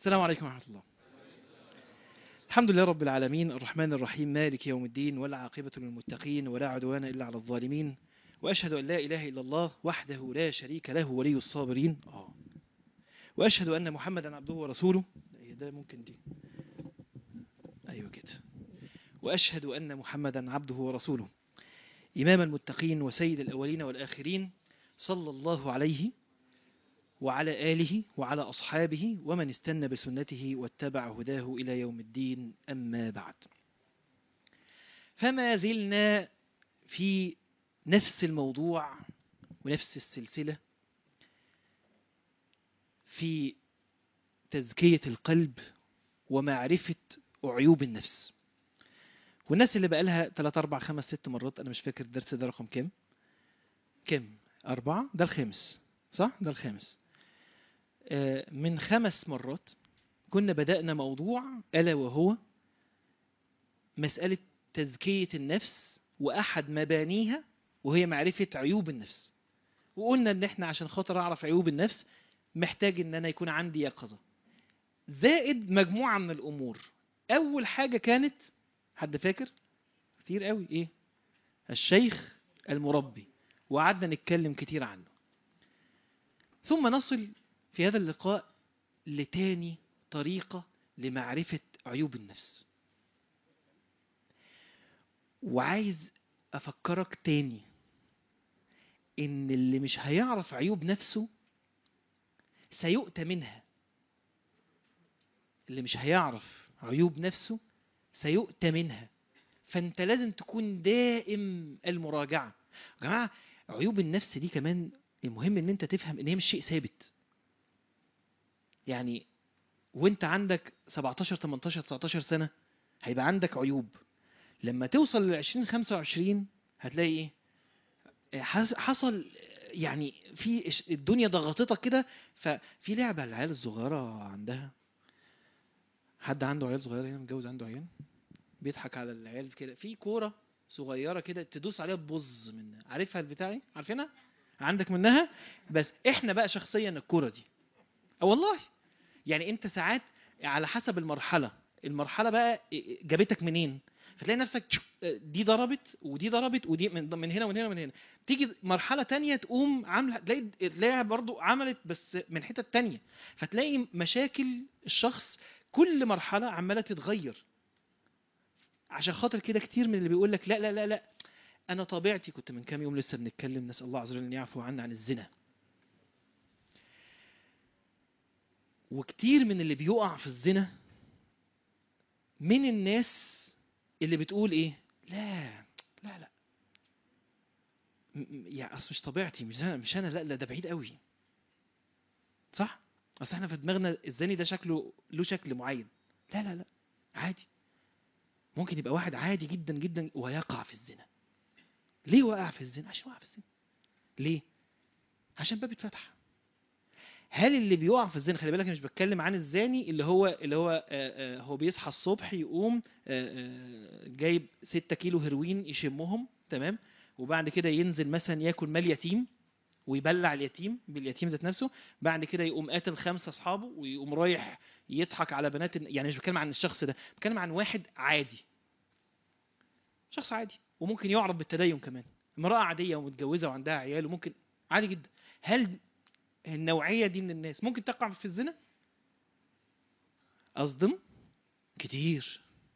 السلام عليكم ورحمة الله. الحمد لله رب العالمين، الرحمن الرحيم، مالك يوم الدين، والعاقبة للمتقين، ولا عدوان إلا على الظالمين، وأشهد أن لا إله إلا الله وحده لا شريك له ولي الصابرين. وأشهد أن محمدا عبده ورسوله. ده ممكن دي. أيوة كده. وأشهد أن محمدا عبده ورسوله، إمام المتقين وسيد الأولين والآخرين، صلى الله عليه وعلى آله وعلى أصحابه ومن استنى بسنته واتبع هداه إلى يوم الدين. أما بعد، فما زلنا في نفس الموضوع ونفس السلسلة في تزكية القلب ومعرفة عيوب النفس. والناس اللي بقالها 3 4 5 6 مرات، أنا مش فاكر الدرس ده رقم كم 4، ده الخامس صح؟ ده الخامس. من 5 مرات كنا بدأنا موضوع ألا وهو مسألة تزكية النفس، وأحد مبانيها وهي معرفة عيوب النفس. وقلنا ان احنا عشان خاطر اعرف عيوب النفس محتاج ان انا يكون عندي يقظة زائد مجموعة من الامور. اول حاجة كانت، حد فاكر؟ كتير قوي ايه؟ الشيخ المربي، وقعدنا نتكلم كتير عنه. ثم نصل في هذا اللقاء لتاني طريقة لمعرفة عيوب النفس. وعايز افكرك تاني ان اللي مش هيعرف عيوب نفسه سيؤتى منها. اللي مش هيعرف عيوب نفسه سيؤتى منها. فانت لازم تكون دائم المراجعة. يا جماعة، عيوب النفس دي كمان المهم ان انت تفهم ان هي مش شيء ثابت. يعني وانت عندك 17 18 19 سنة هيبقى عندك عيوب. لما توصل ل 20 25 هتلاقي ايه؟ حصل يعني في الدنيا ضغطتك كده. ففي لعبة العيال الصغيرة عندها. حد عنده عيال صغيرة هنا؟ متجوز عنده عيال؟ بيضحك على العيال كده. في كورة صغيرة كده تدوس عليها تبظ منها. عارفها البتاعي؟ عارفينها؟ عندك منها؟ بس احنا بقى شخصيا الكورة دي والله يعني انت ساعات على حسب المرحلة بقى جابتك منين. فتلاقي نفسك دي ضربت ودي ضربت ودي من هنا ومن هنا ومن هنا. تيجي مرحلة تانية تقوم عاملة، تلاقيها برضو عملت بس من حتة تانية. فتلاقي مشاكل الشخص كل مرحلة عمالة تتغير. عشان خاطر كده كتير من اللي بيقول لك لا لا لا لا، انا طبيعتي. كنت من كام يوم لسه بنتكلم، نسال الله عز وجل ان يعفو عنا عن الزنا. وكتير من اللي بيقع في الزنا من الناس اللي بتقول ايه؟ لا لا لا، يعني اصل مش طبيعتي، مش انا لا لا، ده بعيد قوي. صح؟ اصل احنا في دماغنا الزاني ده شكله له شكل معين. لا لا لا، عادي. ممكن يبقى واحد عادي جدا جدا ويقع في الزنا. ليه وقع في الزنا؟ عشان وقع في الزنا. ليه؟ عشان باب اتفتح. هل اللي بيقع في الزنا، خلي بالك أنا مش بتكلم عن الزاني اللي هو بيصحى الصبح يقوم جايب 6 كيلو هيروين يشمهم، تمام، وبعد كده ينزل مثلا ياكل مال يتيم ويبلع اليتيم باليتيم ذات نفسه. بعد كده يقوم قاتل 5 اصحابه ويقوم رايح يضحك على بنات. يعني مش بتكلم عن الشخص ده، بتكلم عن واحد عادي، شخص عادي وممكن يعرف بالتدين كمان. امرأة عادية ومتجوزة وعندها عيال وممكن عادي جدا. هل النوعية دي من الناس ممكن تقع في الزنا؟ أصدم كتير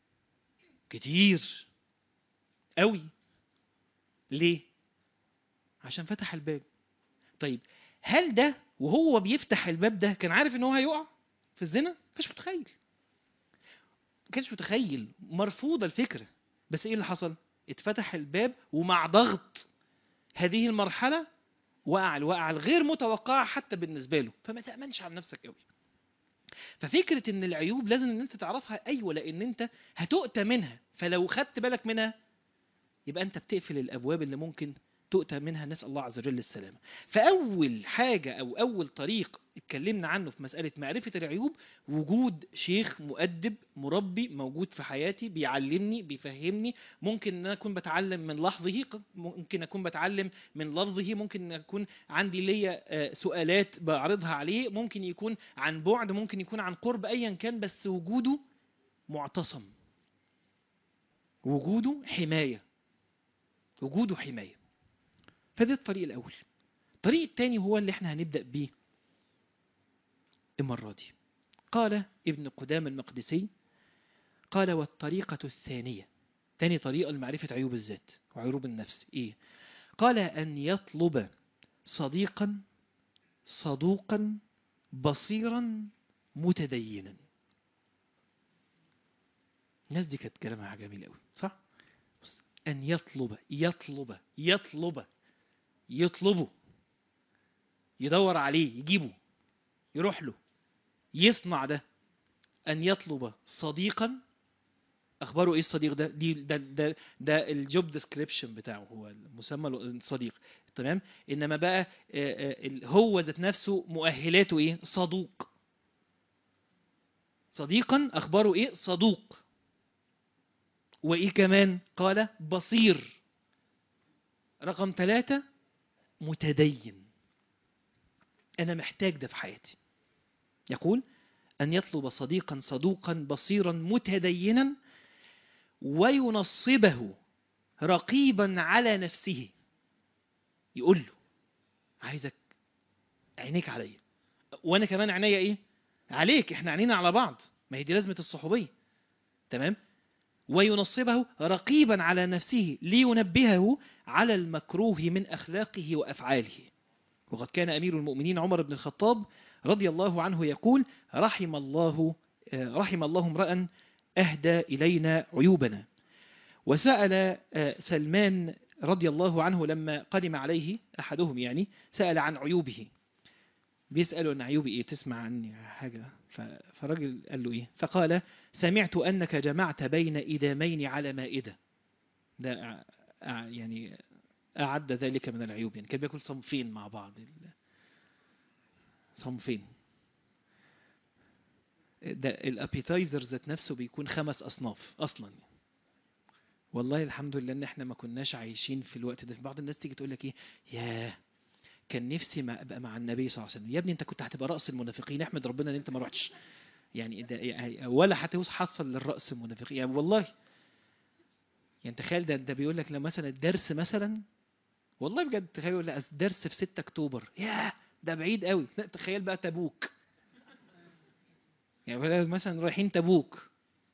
كتير قوي. ليه؟ عشان فتح الباب. طيب هل ده وهو بيفتح الباب ده كان عارف ان هو هيقع في الزنا؟ كانش متخيل. كانش متخيل، مرفوضة الفكرة. بس ايه اللي حصل؟ اتفتح الباب، ومع ضغط هذه المرحلة وقع الوقعة الغير متوقعة حتى بالنسبة له. فما تأمنش على نفسك قوي. ففكرة ان العيوب لازم ان انت تعرفها، ايوه، لان انت هتؤتى منها. فلو خدت بالك منها يبقى انت بتقفل الابواب اللي ممكن تؤتى منها، نسأل الله عز وجل السلامة. فأول حاجة أو أول طريق اتكلمنا عنه في مسألة معرفة العيوب، وجود شيخ مؤدب مربي موجود في حياتي بيعلمني بيفهمني. ممكن أن أكون بتعلم من لحظه، ممكن أكون بتعلم من لفظه، ممكن أكون عندي ليا سؤالات بعرضها عليه، ممكن يكون عن بعد، ممكن يكون عن قرب، أيا كان، بس وجوده معتصم، وجوده حماية، وجوده حماية. فده الطريق الأول. الطريق الثاني هو اللي احنا هنبدأ بيه المرة دي. قال ابن قدامة المقدسي، قال: والطريقة الثانية، ثاني طريقة لمعرفة عيوب الذات وعيوب النفس، إيه؟ قال: أن يطلب صديقا صدوقا بصيرا متدينا. الناس دي كانت كلامها جميل قوي، صح؟ أن يطلبه، يدور عليه، يجيبه، يروح له، يصنع ده. أن يطلب صديقا. أخباره إيه الصديق ده؟ ده الجوب ديسكريبشن بتاعه، هو المسمى الصديق، تمام؟ إنما بقى هو ذات نفسه مؤهلاته إيه؟ صدوق. صديقا أخباره إيه؟ صدوق. وإيه كمان؟ قال بصير. رقم 3 متدين. أنا محتاج ده في حياتي. يقول: أن يطلب صديقا صدوقا بصيرا متدينا وينصبه رقيبا على نفسه. يقول له: عايزك عينيك عليا، وانا كمان عينيا ايه عليك، احنا عينينا على بعض، ما هي دي لازمة الصحوبية، تمام؟ وينصبه رقيبا على نفسه لينبهه على المكروه من أخلاقه وأفعاله. وقد كان أمير المؤمنين عمر بن الخطاب رضي الله عنه يقول: رحم الله امرأ أهدى إلينا عيوبنا. وسأل سلمان رضي الله عنه لما قدم عليه أحدهم، يعني سأل عن عيوبه، بيسأله عن عيوبي إيه، تسمع عني حاجة؟ فالرجل قال له إيه؟ فقال: سمعت أنك جمعت بين إدامين على مائدة. ده يعني أعد ذلك من العيوب، يعني كان بيأكل صنفين مع بعض، صنفين. ده الابيتايزر ذات نفسه بيكون 5 أصناف أصلا. والله الحمد لله ان احنا ما كناش عايشين في الوقت ده. بعض الناس تيجي تقول لك ايه، ياه كان نفسي ما ابقى مع النبي صلى الله عليه وسلم. يا ابني انت كنت هتبقى رأس المنافقين، احمد ربنا ان انت ما رحتش، يعني ده ولا هتوصل للرأس المنافقين يعني، والله. يعني تخيل، ده بيقول لك لو مثلا الدرس مثلا، والله بجد تخيل، لا الدرس في 6 اكتوبر، ياه ده بعيد قوي. لا تخيل بقى تبوك، يعني مثلا رايحين تبوك،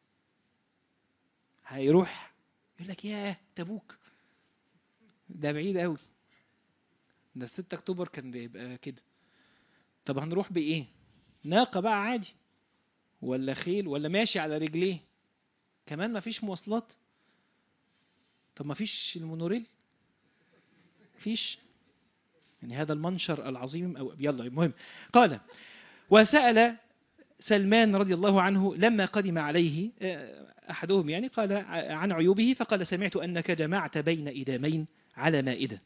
هيروح يقول لك ياه تبوك ده بعيد قوي، ده 6 اكتوبر كان بيبقى كده. طب هنروح بايه؟ ناقة بقى عادي، ولا خيل، ولا ماشي على رجليه؟ كمان ما فيش مواصلات. طب ما فيش المونوريل، فيش، يعني هذا المنشر العظيم. أو يلا المهم، قال: وسأل سلمان رضي الله عنه لما قدم عليه أحدهم، يعني قال عن عيوبه، فقال: سمعت أنك جمعت بين إدامين على مائدة،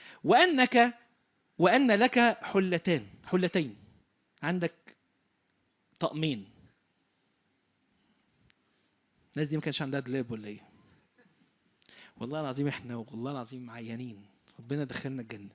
وأن لك حلتين، عندك طقمين. الناس دي ما كانش عندها دولاب ولا ايه؟ والله العظيم احنا والله العظيم معينين، ربنا دخلنا الجنة.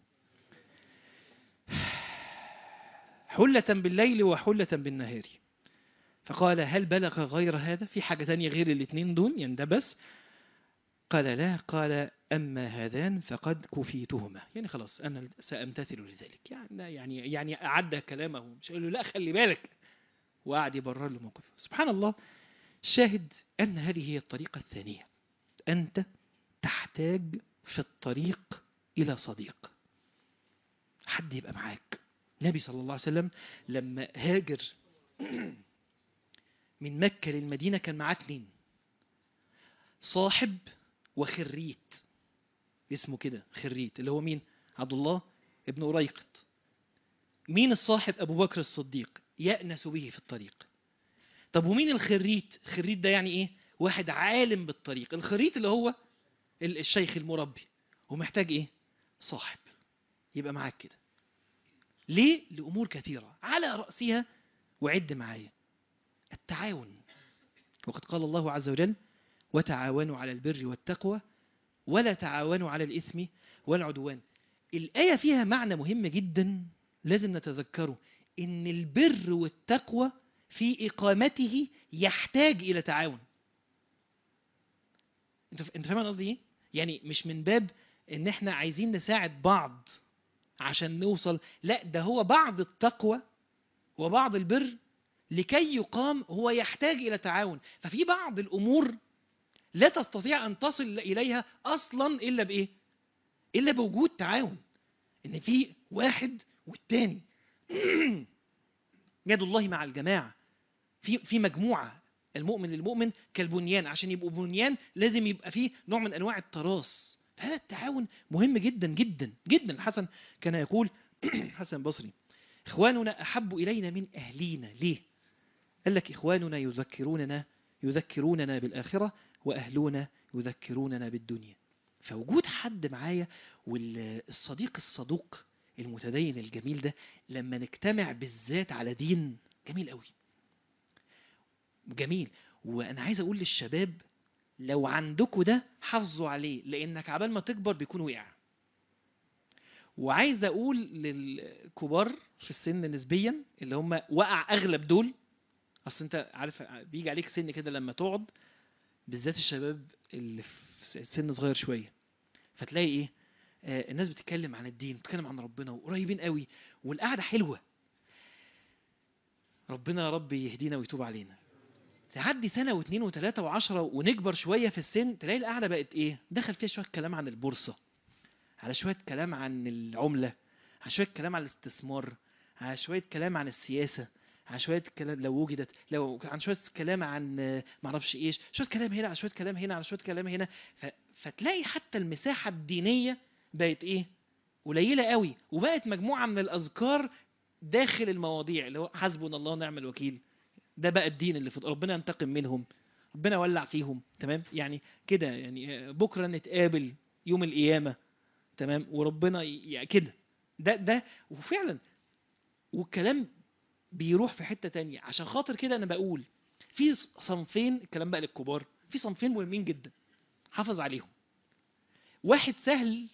حلة بالليل وحلة بالنهار. فقال: هل بلغ غير هذا؟ في حاجة تانية غير الاثنين دول يعني ده بس؟ قال: لا. قال: أما هذان فقد كفيتهما، يعني خلاص أنا سأمتثل لذلك. يعني أعد كلامه، مش قال له لا خلي بالك، وقعد يبرر له موقفه. سبحان الله. شاهد أن هذه هي الطريقة الثانية. أنت تحتاج في الطريق إلى صديق، حد يبقى معاك. النبي صلى الله عليه وسلم لما هاجر من مكة للمدينة كان معاه 2، صاحب وخريت، اسمه كده خريت، اللي هو مين؟ عبد الله ابن أريقط. مين الصاحب؟ أبو بكر الصديق، يأنس به في الطريق. طب ومين الخريت؟ الخريت ده يعني إيه؟ واحد عالم بالطريق. الخريت اللي هو الشيخ المربي، ومحتاج إيه؟ صاحب يبقى معاك كده. ليه؟ لأمور كثيرة على رأسها، وعد معايا، التعاون. وقد قال الله عز وجل: وتعاونوا على البر والتقوى ولا تعاونوا على الإثم والعدوان. الآية فيها معنى مهم جدا لازم نتذكره، إن البر والتقوى في إقامته يحتاج إلى تعاون. انت فاهم قصدي ايه؟ يعني مش من باب ان احنا عايزين نساعد بعض عشان نوصل، لا، ده هو بعض التقوى وبعض البر لكي يقام هو يحتاج إلى تعاون. ففي بعض الأمور لا تستطيع أن تصل إليها أصلا إلا بإيه؟ إلا بوجود تعاون، إن في واحد والتاني. يد الله مع الجماعة، في مجموعة. المؤمن للمؤمن كالبنيان، عشان يبقوا بنيان لازم يبقى فيه نوع من أنواع التراص. هذا التعاون مهم جدا جدا جدا. الحسن كان يقول حسن البصري: إخواننا أحب إلينا من أهلينا. ليه؟ قال لك: إخواننا يذكروننا بالآخرة، وأهلنا يذكروننا بالدنيا. فوجود حد معايا، والصديق الصدوق المتدين الجميل ده، لما نجتمع بالذات على دين، جميل قوي، جميل. وأنا عايز أقول للشباب، لو عندكم ده حافظوا عليه، لأنك عبال ما تكبر بيكون وقع. وعايز أقول للكبار في السن نسبيا، اللي هم وقع أغلب دول، أصل أنت عارف بيجي عليك سن كده لما تقعد، بالذات الشباب اللي في سن صغير شوية، فتلاقي إيه؟ الناس بتتكلم عن الدين، بتتكلم عن ربنا، وقريبين قوي، والقعدة حلوة. ربنا يا رب يهدينا ويتوب علينا. تعدي سنة واثنين وثلاثة وعشرة ونكبر شوية في السن، تلاقي القعدة بقت إيه؟ دخل فيها شوية كلام عن البورصة، على شوية كلام عن العملة، على شوية كلام عن الاستثمار، على شوية كلام عن السياسة، على شوية كلام لو وجدت، لو عن شوية كلام عن معرفش ايش، شوية كلام هنا على شوية كلام هنا على شوية كلام هنا. فتلاقي حتى المساحة الدينية بقت ايه؟ قليلة قوي، وبقت مجموعة من الأذكار داخل المواضيع، اللي هو حسبنا الله ونعم الوكيل. ده بقى الدين اللي في ربنا ينتقم منهم، ربنا يولع فيهم، تمام؟ يعني كده، يعني بكرة نتقابل يوم القيامة، تمام؟ وربنا يعني كده، ده وفعلا. والكلام بيروح في حتة تانية. عشان خاطر كده أنا بقول في صنفين، الكلام بقى للكبار، في صنفين مهمين جدا حافظ عليهم. واحد سهل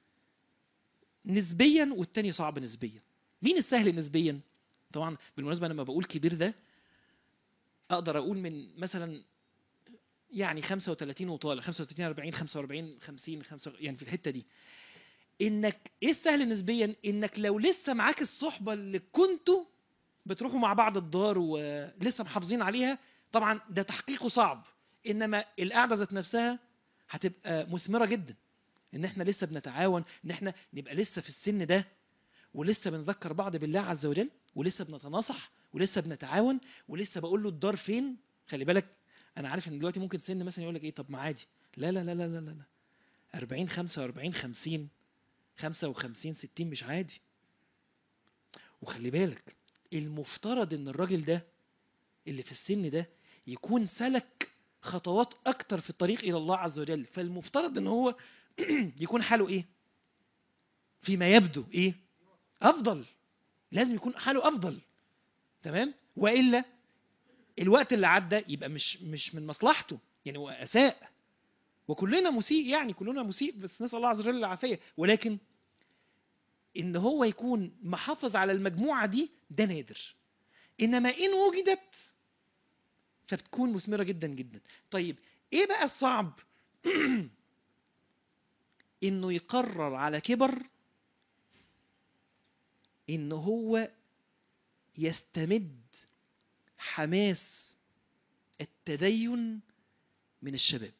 نسبيا، والتاني صعب نسبيا. مين السهل نسبيا؟ طبعا بالمناسبة لما بقول كبير ده، أقدر أقول من مثلا يعني 35 وطالع، 35 40 45 50 يعني في الحتة دي. انك ايه السهل نسبيا؟ انك لو لسه معاك الصحبة اللي كنتوا بتروحوا مع بعض الدار ولسه محافظين عليها، طبعا ده تحقيقه صعب، انما القعدة ذات نفسها هتبقى مثمرة جدا. ان احنا لسه بنتعاون، ان احنا نبقى لسه في السن ده، ولسه بنذكر بعض بالله عز وجل، ولسه بنتناصح، ولسه بنتعاون، ولسه بقول له الدار فين. خلي بالك، انا عارف ان دلوقتي ممكن سن مثلا يقول لك ايه، طب ما عادي. لا لا لا لا لا لا، 40 45 50 55 60 مش عادي. وخلي بالك، المفترض ان الراجل ده اللي في السن ده يكون سلك خطوات اكتر في الطريق الى الله عز وجل. فالمفترض ان هو يكون حاله ايه؟ فيما يبدو ايه؟ افضل. لازم يكون حاله افضل، تمام؟ والا الوقت اللي عدى يبقى مش من مصلحته، يعني هو اساء، وكلنا مسيء، يعني كلنا مسيء، بس نسال الله عز وجل العافيه. ولكن ان هو يكون محافظ على المجموعة دي، ده نادر. انما ان وجدت فبتكون مثمرة جدا جدا. طيب ايه بقى الصعب؟ انه يقرر على كبر ان هو يستمد حماس التدين من الشباب.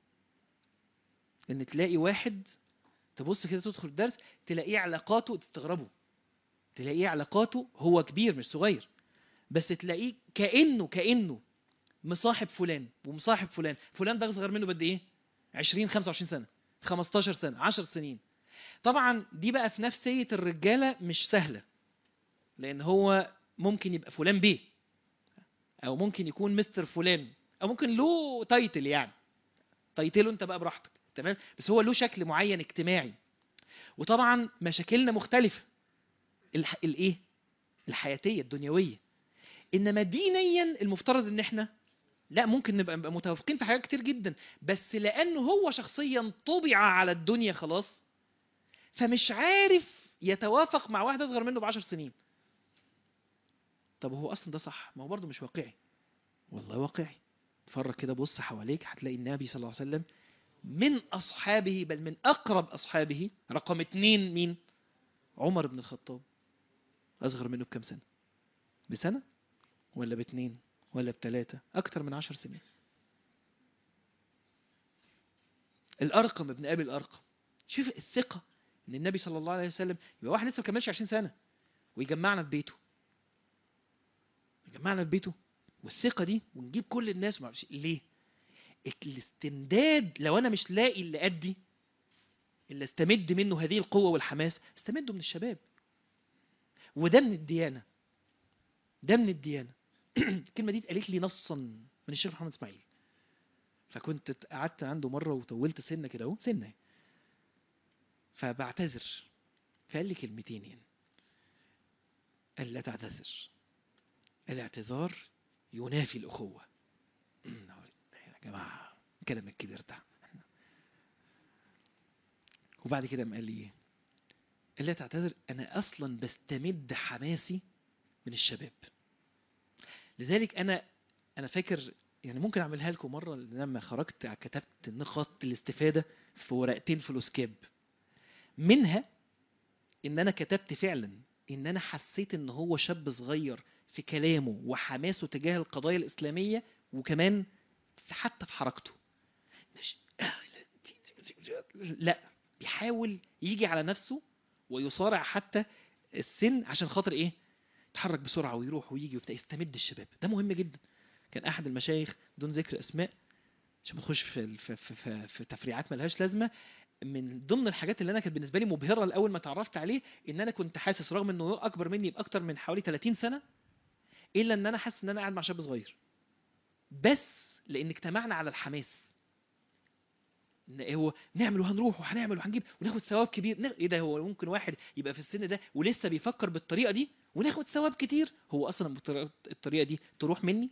ان تلاقي واحد، تبص كده تدخل الدرس تلاقيه علاقاته، تستغربه، تلاقيه علاقاته هو كبير مش صغير، بس تلاقيه كأنه مصاحب فلان ومصاحب فلان. فلان ده اصغر منه بقد ايه؟ 20 25 سنة، 15 سنة، 10 سنين. طبعا دي بقى في نفسية الرجالة مش سهلة، لان هو ممكن يبقى فلان بيه، او ممكن يكون مستر فلان، او ممكن له تايتل، يعني تايتله انت بقى براحتك، تمام؟ بس هو له شكل معين اجتماعي. وطبعا مشاكلنا مختلفة، الايه الحياتية الدنيوية. انما دينيا المفترض ان احنا لا، ممكن نبقى متوافقين في حاجات كتير جدا، بس لانه هو شخصيا طبع على الدنيا خلاص، فمش عارف يتوافق مع واحد اصغر منه ب10 سنين. طب هو اصلا ده صح؟ ما هو برضه مش واقعي. والله واقعي. اتفرج كده، بص حواليك، هتلاقي النبي صلى الله عليه وسلم من اصحابه، بل من اقرب اصحابه، رقم 2 مين؟ عمر بن الخطاب. اصغر منه بكم سنة؟ بسنة ولا ب2 ولا ب3؟ اكتر من 10 سنين. الارقم ابن ابي الارقم. شوف الثقة ان النبي صلى الله عليه وسلم يبقى واحد لسه ما كملش 20 سنة ويجمعنا في بيته، يجمعنا في بيته، والثقة دي، ونجيب كل الناس. ما اعرفش ليه الاستمداد. لو انا مش لاقي اللي قدي اللي استمد منه هذه القوة والحماس، استمده من الشباب. وده من الديانة، ده من الديانة. الكلمة دي اتقالت لي نصا من الشيخ محمد اسماعيل. فكنت قعدت عنده مرة وطولت سنة كده اهو، سنة، فبعتذر، فقال لي كلمتين يعني. قال لا تعتذر، الاعتذار ينافي الأخوة. يا جماعة الكلام الكبير ده. وبعد كده قال لي ايه؟ قال لا تعتذر، انا اصلا بستمد حماسي من الشباب. لذلك انا فاكر يعني، ممكن اعملها لكم مره، لما خرجت كتبت نقاط الاستفاده في ورقتين فلوسكاب. منها ان انا كتبت فعلا ان انا حسيت ان هو شاب صغير في كلامه وحماسه تجاه القضايا الاسلاميه، وكمان حتى في حركته لا، بيحاول يجي على نفسه ويصارع حتى السن عشان خاطر ايه؟ يتحرك بسرعه ويروح ويجي وبتاع، يستمد الشباب. ده مهم جدا. كان احد المشايخ بدون ذكر اسماء عشان ما تخش في تفريعات ملهاش لازمه، من ضمن الحاجات اللي انا كانت بالنسبه لي مبهره الاول ما تعرفت عليه، ان انا كنت حاسس رغم انه اكبر مني باكتر من حوالي 30 سنه، الا ان انا حاسس ان انا قاعد مع شاب صغير، بس لان اجتمعنا على الحماس. ان هو نعمل وهنروح وهنعمل وهنجيب وناخد ثواب كبير. ايه ده؟ هو ممكن واحد يبقى في السن ده ولسه بيفكر بالطريقه دي وناخد ثواب كتير؟ هو اصلا الطريقه دي تروح مني؟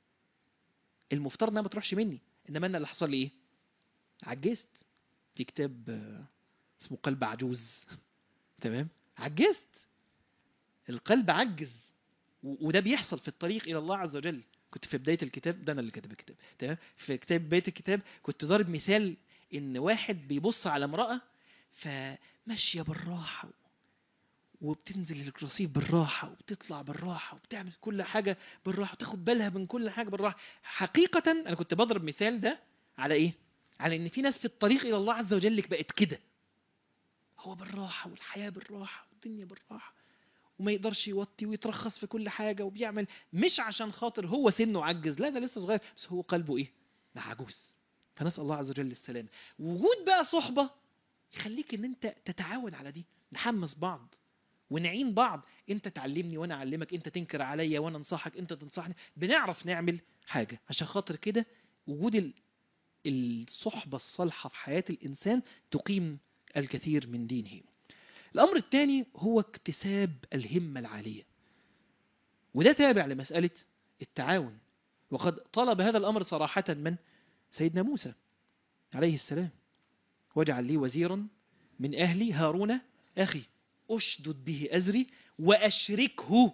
المفترض انها ما تروحش مني. انما انا اللي حصل لي ايه؟ عجزت. في كتاب اسمه قلب عجوز. تمام، عجزت. القلب عجز، وده بيحصل في الطريق الى الله عز وجل. كنت في بدايه الكتاب ده، انا اللي كاتب الكتاب، تمام، في كتاب بدايه الكتاب كنت ضارب مثال ان واحد بيبص على امراه فماشيه بالراحه وبتنزل الرصيف بالراحه وبتطلع بالراحه وبتعمل كل حاجه بالراحه وتاخد بالها من كل حاجه بالراحه. حقيقه انا كنت بضرب مثال ده على ايه؟ على ان في ناس في الطريق الى الله عز وجل بقت كده، هو بالراحه والحياه بالراحه والدنيا بالراحه، وما يقدرش يوطي ويترخص في كل حاجه وبيعمل، مش عشان خاطر هو سنه عجز، لا، ده لسه صغير، بس هو قلبه ايه؟ عجوز. فنسال الله عز وجل السلامه. وجود بقى صحبه يخليك ان انت تتعاون على دي، نحمس بعض ونعين بعض. انت تعلمني وانا اعلمك، انت تنكر عليا وانا انصحك، انت تنصحني، بنعرف نعمل حاجه. عشان خاطر كده وجود الصحبه الصالحه في حياه الانسان تقيم الكثير من دينه. الامر الثاني هو اكتساب الهمه العاليه، وده تابع لمساله التعاون. وقد طلب هذا الامر صراحه من سيدنا موسى عليه السلام: واجعل لي وزيرا من اهلي هارون اخي اشدد به ازري واشركه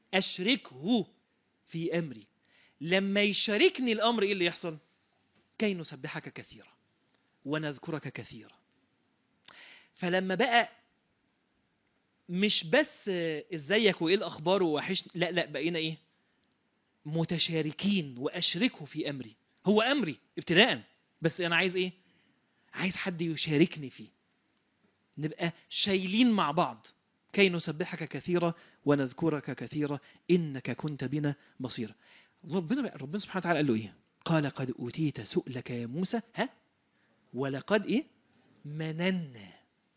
في امري. لما يشاركني الامر ايه اللي يحصل؟ كي نسبحك كثيرا ونذكرك كثيرا. فلما بقى مش بس ازيك وايه الاخبار ووحشني، لا، بقينا ايه؟ متشاركين. واشركه في امري، هو امري ابتداء، بس انا عايز ايه؟ عايز حد يشاركني فيه، نبقى شايلين مع بعض. كي نسبحك كثيرا ونذكرك كثيرا انك كنت بنا بصيرا. ربنا سبحانه وتعالى قال له ايه؟ قال قد اوتيت سؤلك يا موسى، ولقد ايه؟ مننا،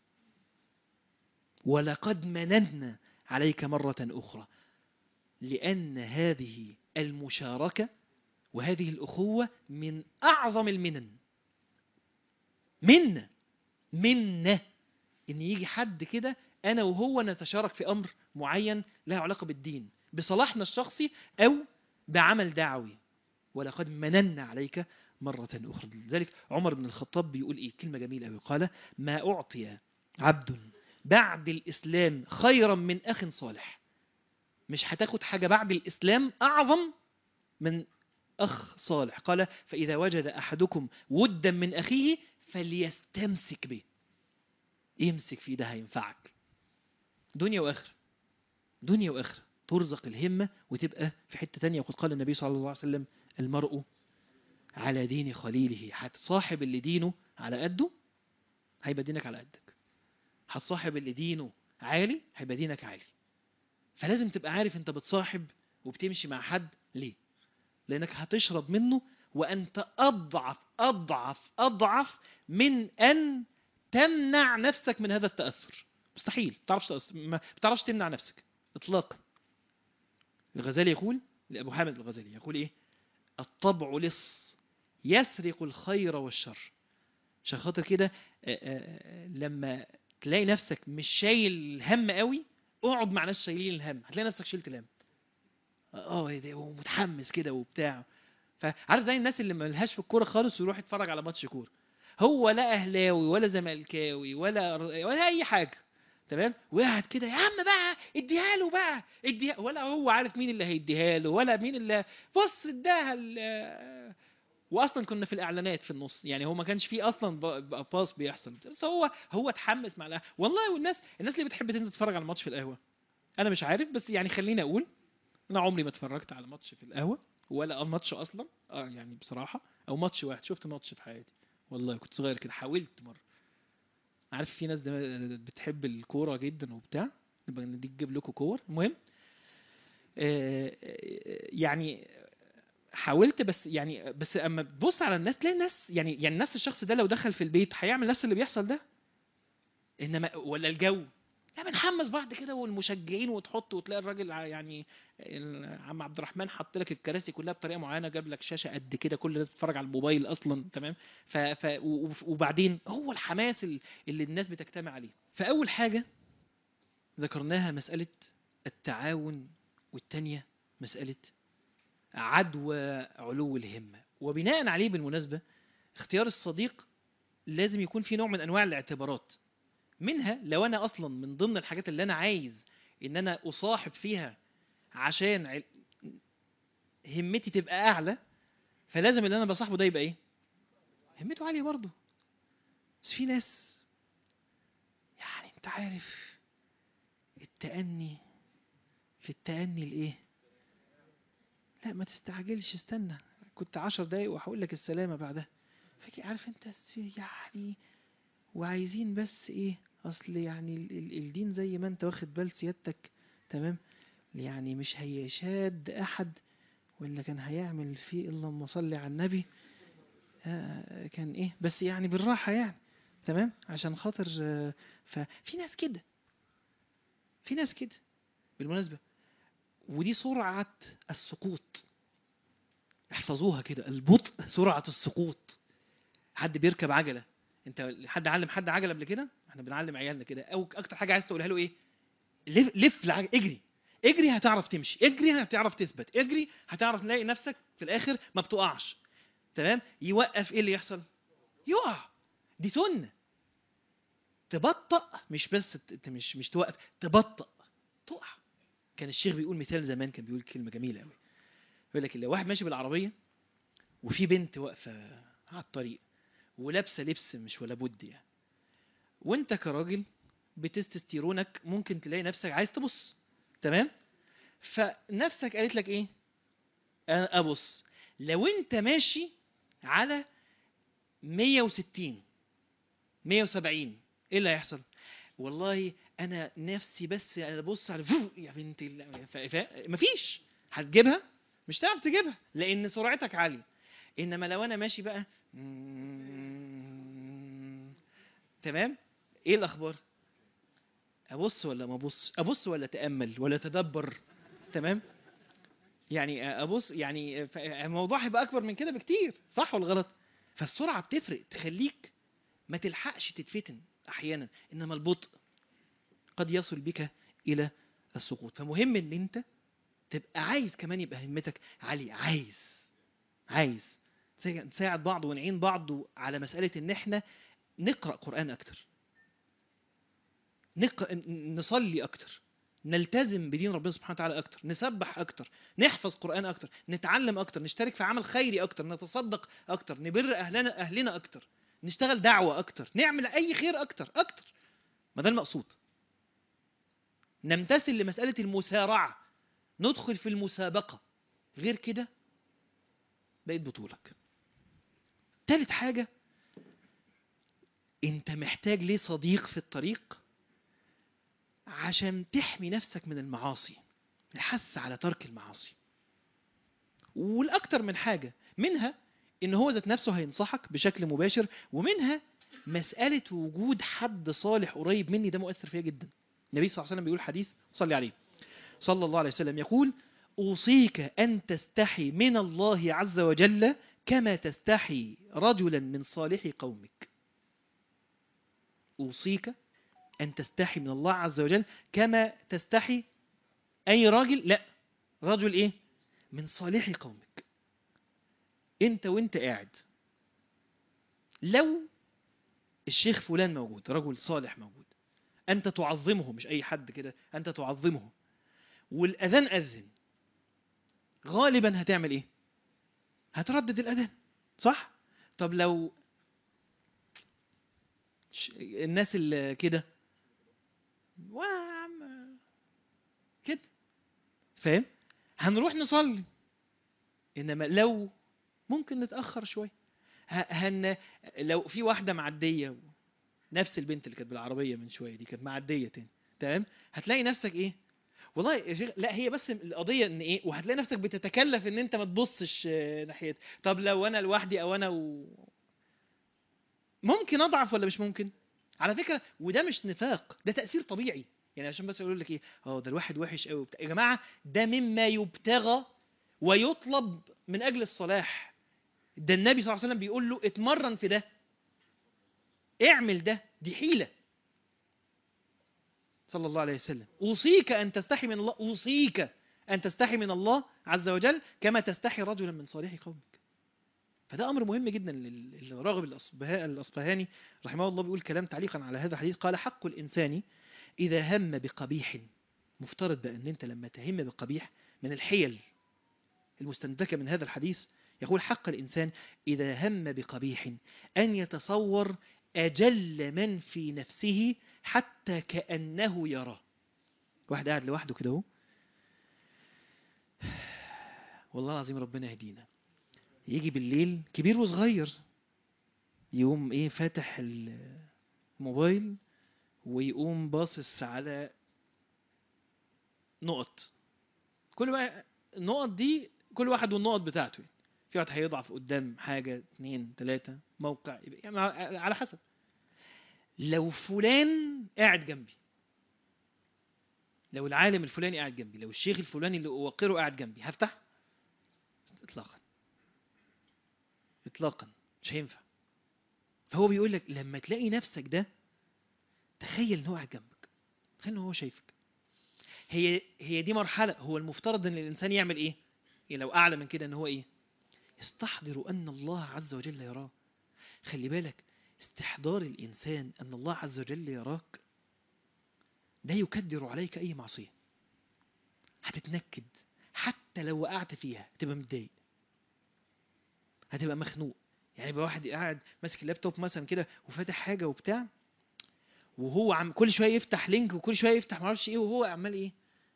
ولقد مننا عليك مرة أخرى. لأن هذه المشاركة وهذه الأخوة من أعظم المنن. منة ان يجي حد كده انا وهو نتشارك في امر معين له علاقه بالدين بصلاحنا الشخصي او بعمل دعوي. ولقد مننا عليك مرة أخرى. لذلك عمر بن الخطاب بيقول إيه كلمة جميلة أوي، قال ما أعطي عبد بعد الإسلام خيرا من أخ صالح. مش هتاخد حاجة بعد الإسلام أعظم من أخ صالح. قال فإذا وجد أحدكم ودا من أخيه فليستمسك به. يمسك فيه، ده هينفعك دنيا وآخرة، دنيا وآخرة. ترزق الهمة وتبقى في حتة تانية. وقد قال النبي صلى الله عليه وسلم المرء على دين خليله. هتصاحب اللي دينه على قده هيبقى دينك على قدك. هتصاحب اللي دينه عالي هيبقى دينك عالي. فلازم تبقى عارف انت بتصاحب وبتمشي مع حد ليه، لانك هتشرب منه وانت اضعف اضعف اضعف من ان تمنع نفسك من هذا التأثر. مستحيل ما بتعرفش تمنع نفسك اطلاقا. الغزالي يقول، لأبو حامد الغزالي يقول ايه، الطبع لص يسرق الخير والشر. عشان خاطر كده لما تلاقي نفسك مش شايل هم قوي اقعد مع ناس شايلين الهم، هتلاقي نفسك شلت الهم. ومتحمس كده وبتاع. فعارف زي الناس اللي ملهاش في الكوره خالص ويروح يتفرج على ماتش كوره، هو لا اهلاوي ولا زملكاوي ولا اي حاجه، تمام، وقاعد كده يا عم بقى اديها له بقى اديها، ولا هو عارف مين اللي هيديها له ولا مين اللي بص اداها. واصلا كنا في الاعلانات في النص، يعني هو ما كانش فيه اصلا باص بيحصل، بس هو اتحمس مع القهوه والله. والناس اللي بتحب تنزل تتفرج على الماتش في القهوه، انا مش عارف، بس يعني خليني اقول انا عمري ما اتفرجت على ماتش في القهوه ولا ماتش اصلا، يعني بصراحه، او ماتش واحد شفت ماتش في حياتي والله كنت صغير كده، حاولت مره. عارف في ناس بتحب الكوره جدا وبتاع، نبقى نجيب لكم كور. المهم يعني حاولت، بس اما تبص على الناس تلاقي الناس يعني نفس الشخص ده لو دخل في البيت هيعمل نفس اللي بيحصل ده. انما ولا الجو لا بنحمس بعض كده والمشجعين وتحط وتلاقي الراجل يعني عم عبد الرحمن حط لك الكراسي كلها بطريقه معينه، جاب لك شاشه قد كده كل الناس بتتفرج على الموبايل اصلا، تمام. وبعدين هو الحماس اللي الناس بتجتمع عليه. فاول حاجه ذكرناها مساله التعاون، والثانيه مساله عدوى علو الهمه. وبناء عليه بالمناسبه اختيار الصديق لازم يكون في نوع من انواع الاعتبارات. منها لو انا اصلا من ضمن الحاجات اللي انا عايز ان انا اصاحب فيها عشان همتي تبقى اعلى، فلازم اللي انا بصاحبه ده يبقى ايه، همته عاليه برضه. بس في ناس يعني انت عارف التأني، في التأني الايه، لا ما تستعجلش استنى، كنت 10 دقايق وهقول لك السلامه بعدها. فاكر عارف انت يعني، وعايزين بس ايه، اصل يعني الدين زي ما انت واخد بال سيادتك، تمام، يعني مش هيشاد احد ولا كان هيعمل فيه الا لما صلي على النبي، كان ايه بس يعني بالراحه يعني، تمام، عشان خاطر ففي ناس كده، في ناس كده بالمناسبه. ودي سرعه السقوط، احفظوها كده، البطء سرعه السقوط. حد بيركب عجله، انت حد علم حد عجله قبل كده؟ احنا بنعلم عيالنا كده، او اكتر حاجه عايز تقولها له ايه، لف العجله، اجري هتعرف تمشي، اجري هتعرف تثبت، اجري هتعرف تلاقي نفسك في الاخر ما بتقعش، تمام. يوقف ايه اللي يحصل، يقع. دي سنه، تبطأ، مش بس مش توقف، تبطأ تقع. كان الشيخ بيقول مثال زمان، كان بيقول كلمه جميله قوي، يقول لك لو واحد ماشي بالعربيه وفي بنت واقفه على الطريق ولابسه لبس مش ولا بد يعني، وانت كراجل بتستيرونك ممكن تلاقي نفسك عايز تبص، تمام، فنفسك قالت لك ايه، انا ابص. لو انت ماشي على 160 170 ايه اللي هيحصل، والله انا نفسي بس ابص على يا بنت مفيش، هتجيبها مش هتعرف تجيبها لان سرعتك عاليه. انما لو انا ماشي بقى تمام، ايه الاخبار، ابص ولا ما ابص، ابص ولا تامل ولا تدبر، تمام، يعني ابص يعني الموضوع هيبقى اكبر من كده بكتير، صح ولا غلط؟ فالسرعه بتفرق، تخليك ما تلحقش تتفتن، احيانا، انما البطء قد يصل بك الى السقوط. فمهم ان انت تبقى عايز كمان يبقى همتك عاليه، عايز نساعد بعض ونعين بعض على مساله ان احنا نقرا قران اكتر، نصلي اكتر، نلتزم بدين ربنا سبحانه وتعالى اكتر، نسبح اكتر، نحفظ قران اكتر، نتعلم اكتر، نشترك في عمل خيري اكتر، نتصدق اكتر، نبر اهلنا اكتر، نشتغل دعوه اكتر، نعمل اي خير اكتر. ما ده المقصود. نمتثل لمساله المسارعه، ندخل في المسابقه. غير كده بقيت بطولك. ثالث حاجه، انت محتاج ليه صديق في الطريق عشان تحمي نفسك من المعاصي، الحث على ترك المعاصي. والأكتر من حاجة، منها إن هو ذات نفسه هينصحك بشكل مباشر، ومنها مسألة وجود حد صالح قريب مني، ده مؤثر فيها جدا. النبي صلى الله عليه وسلم بيقول حديث، صلي عليه صلى الله عليه وسلم، يقول: أوصيك أن تستحي من الله عز وجل كما تستحي رجلا من صالح قومك. أوصيك أن تستحي من الله عز وجل كما تستحي أي راجل، لا، رجل إيه؟ من صالح قومك. أنت وأنت قاعد، لو الشيخ فلان موجود، رجل صالح موجود، أنت تعظمه، مش أي حد كده، أنت تعظمه، والأذان أذن، غالبا هتعمل إيه؟ هتردد الأذان، صح؟ طب لو الناس اللي كده كده، فاهم؟ هنروح نصلي. إنما لو ممكن نتأخر شوية، لو في واحدة معدية، نفس البنت اللي كانت بالعربية من شوية دي كانت معدية تاني، تمام؟ هتلاقي نفسك ايه؟ والله يا شيخ، لا هي بس القضية ان ايه، وهتلاقي نفسك بتتكلف ان انت ما تبصش ناحيتها. طب لو انا لوحدي او انا ممكن اضعف ولا مش ممكن؟ على فكرة، وده مش نفاق، ده تأثير طبيعي. يعني عشان بس يقول لك ايه، ده الواحد وحش قوي يا جماعة، ده مما يبتغى ويطلب من اجل الصلاح. ده النبي صلى الله عليه وسلم بيقول له اتمرن في ده، اعمل ده، دي حيلة. صلى الله عليه وسلم: أوصيك أن تستحي من الله، أوصيك أن تستحي من الله عز وجل كما تستحي رجلا من صالح قومك. فده أمر مهم جدا. الراغب الأصبهاني رحمه الله بيقول كلام تعليقا على هذا الحديث، قال: حق الإنسان إذا هم بقبيح، مفترض بقى أن أنت لما تهم بقبيح من الحيل المستنتجة من هذا الحديث، يقول: حق الإنسان إذا هم بقبيح أن يتصور أجل من في نفسه حتى كأنه يراه. واحد قاعد لوحده كده اهو، والله العظيم ربنا يهدينا، يجي بالليل كبير وصغير، يقوم ايه، فاتح الموبايل ويقوم باصص على نقط، كل بقى النقط دي كل واحد والنقط بتاعته. في واحد هيضعف قدام حاجة 2 3 موقع، يعني على حسب. لو فلان قاعد جنبي، لو العالم الفلاني قاعد جنبي، لو الشيخ الفلاني اللي أوقره قاعد جنبي، هفتح؟ إطلاقا مش هينفع. فهو بيقول لك لما تلاقي نفسك ده، تخيل ان هو قاعد جنبك، تخيل ان هو شايفك. هي دي مرحلة. هو المفترض ان الانسان يعمل ايه؟ يعني لو اعلى من كده، ان هو ايه؟ يستحضر ان الله عز وجل يراه. خلي بالك، استحضار الانسان ان الله عز وجل يراك ده يكدر عليك اي معصية. هتتنكد، حتى لو وقعت فيها هتبقى متضايق، هتبقى مخنوق. يعني يبقى واحد قاعد ماسك اللابتوب مثلا كده وفاتح حاجة وبتاع، وهو عم كل شويه يفتح لينك وكل شويه يفتح معرفش ايه، وهو عمال ايه،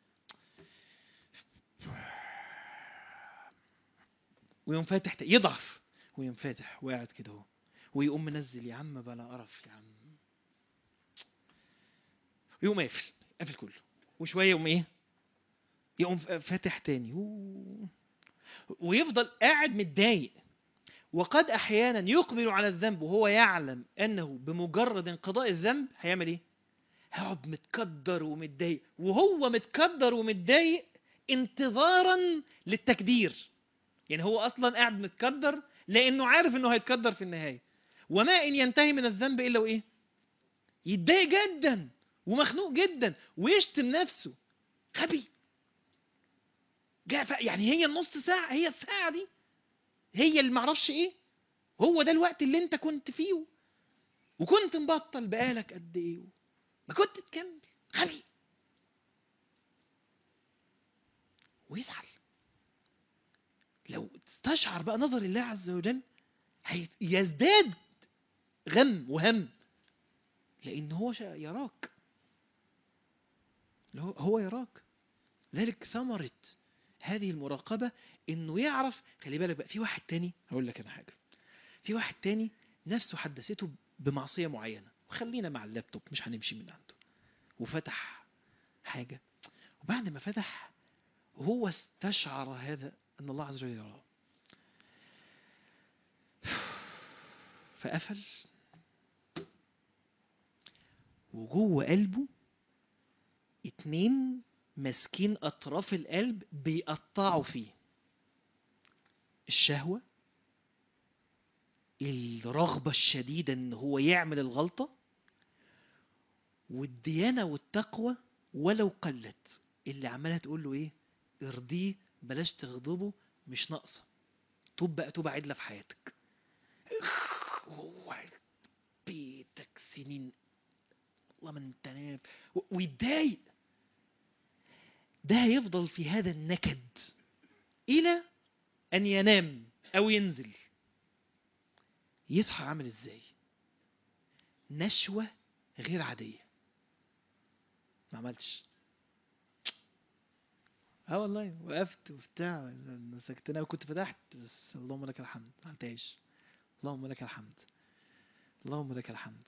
ويقوم فاتح يضعف، ويقوم فاتح وقاعد كده اهو، ويقوم منزل: يا عم بلا قرف يا عم، ويقوم قافل كله، وشويه يقوم ايه، يقوم فاتح تاني ويفضل قاعد متضايق. وقد احيانا يقبل على الذنب وهو يعلم انه بمجرد انقضاء الذنب هيعمل ايه، هيقعد متكدر ومتضايق، وهو متكدر ومتضايق انتظارا للتكدير. يعني هو اصلا قاعد متكدر لانه عارف انه هيتكدر في النهايه. وما ان ينتهي من الذنب الا وايه، يتضايق جدا ومخنوق جدا ويشتم نفسه. غبي. يعني هي النص ساعة، هي الساعة دي هي اللي معرفش ايه، هو ده الوقت اللي انت كنت فيه وكنت مبطل بقالك قد ايه ما كنت تكمل. غبي. ويزعل. لو استشعر بقى نظر الله عز وجل يزداد غم وهم، لان هو يراك، هو يراك. ذلك ثمرة هذه المراقبة انه يعرف. خلي بالك بقى، في واحد تاني هقول لك انا حاجة. في واحد تاني نفسه حدثته بمعصية معينة، وخلينا مع اللابتوب مش هنمشي من عنده، وفتح حاجة، وبعد ما فتح هو استشعر هذا ان الله عز وجل يراه، فقفل، وجوه قلبه 2 ماسكين اطراف القلب بيقطعوا فيه. الشهوة، الرغبة الشديدة ان هو يعمل الغلطة، والديانة والتقوى ولو قلت، اللي عمالها تقول له ايه؟ ارضيه، بلاش تغضبه، مش ناقصة، توب بقى توبة عدلة في حياتك. هو بيتك سنين والله ما انت نام، ويتضايق. ده هيفضل في هذا النكد الى ان ينام او ينزل. يصحى عامل ازاي؟ نشوة غير عادية. ما عملتش. والله وقفت وبتاع، مسكتنا وكنت فتحت، بس اللهم لك الحمد ما عملتهاش. اللهم لك الحمد، اللهم لك الحمد.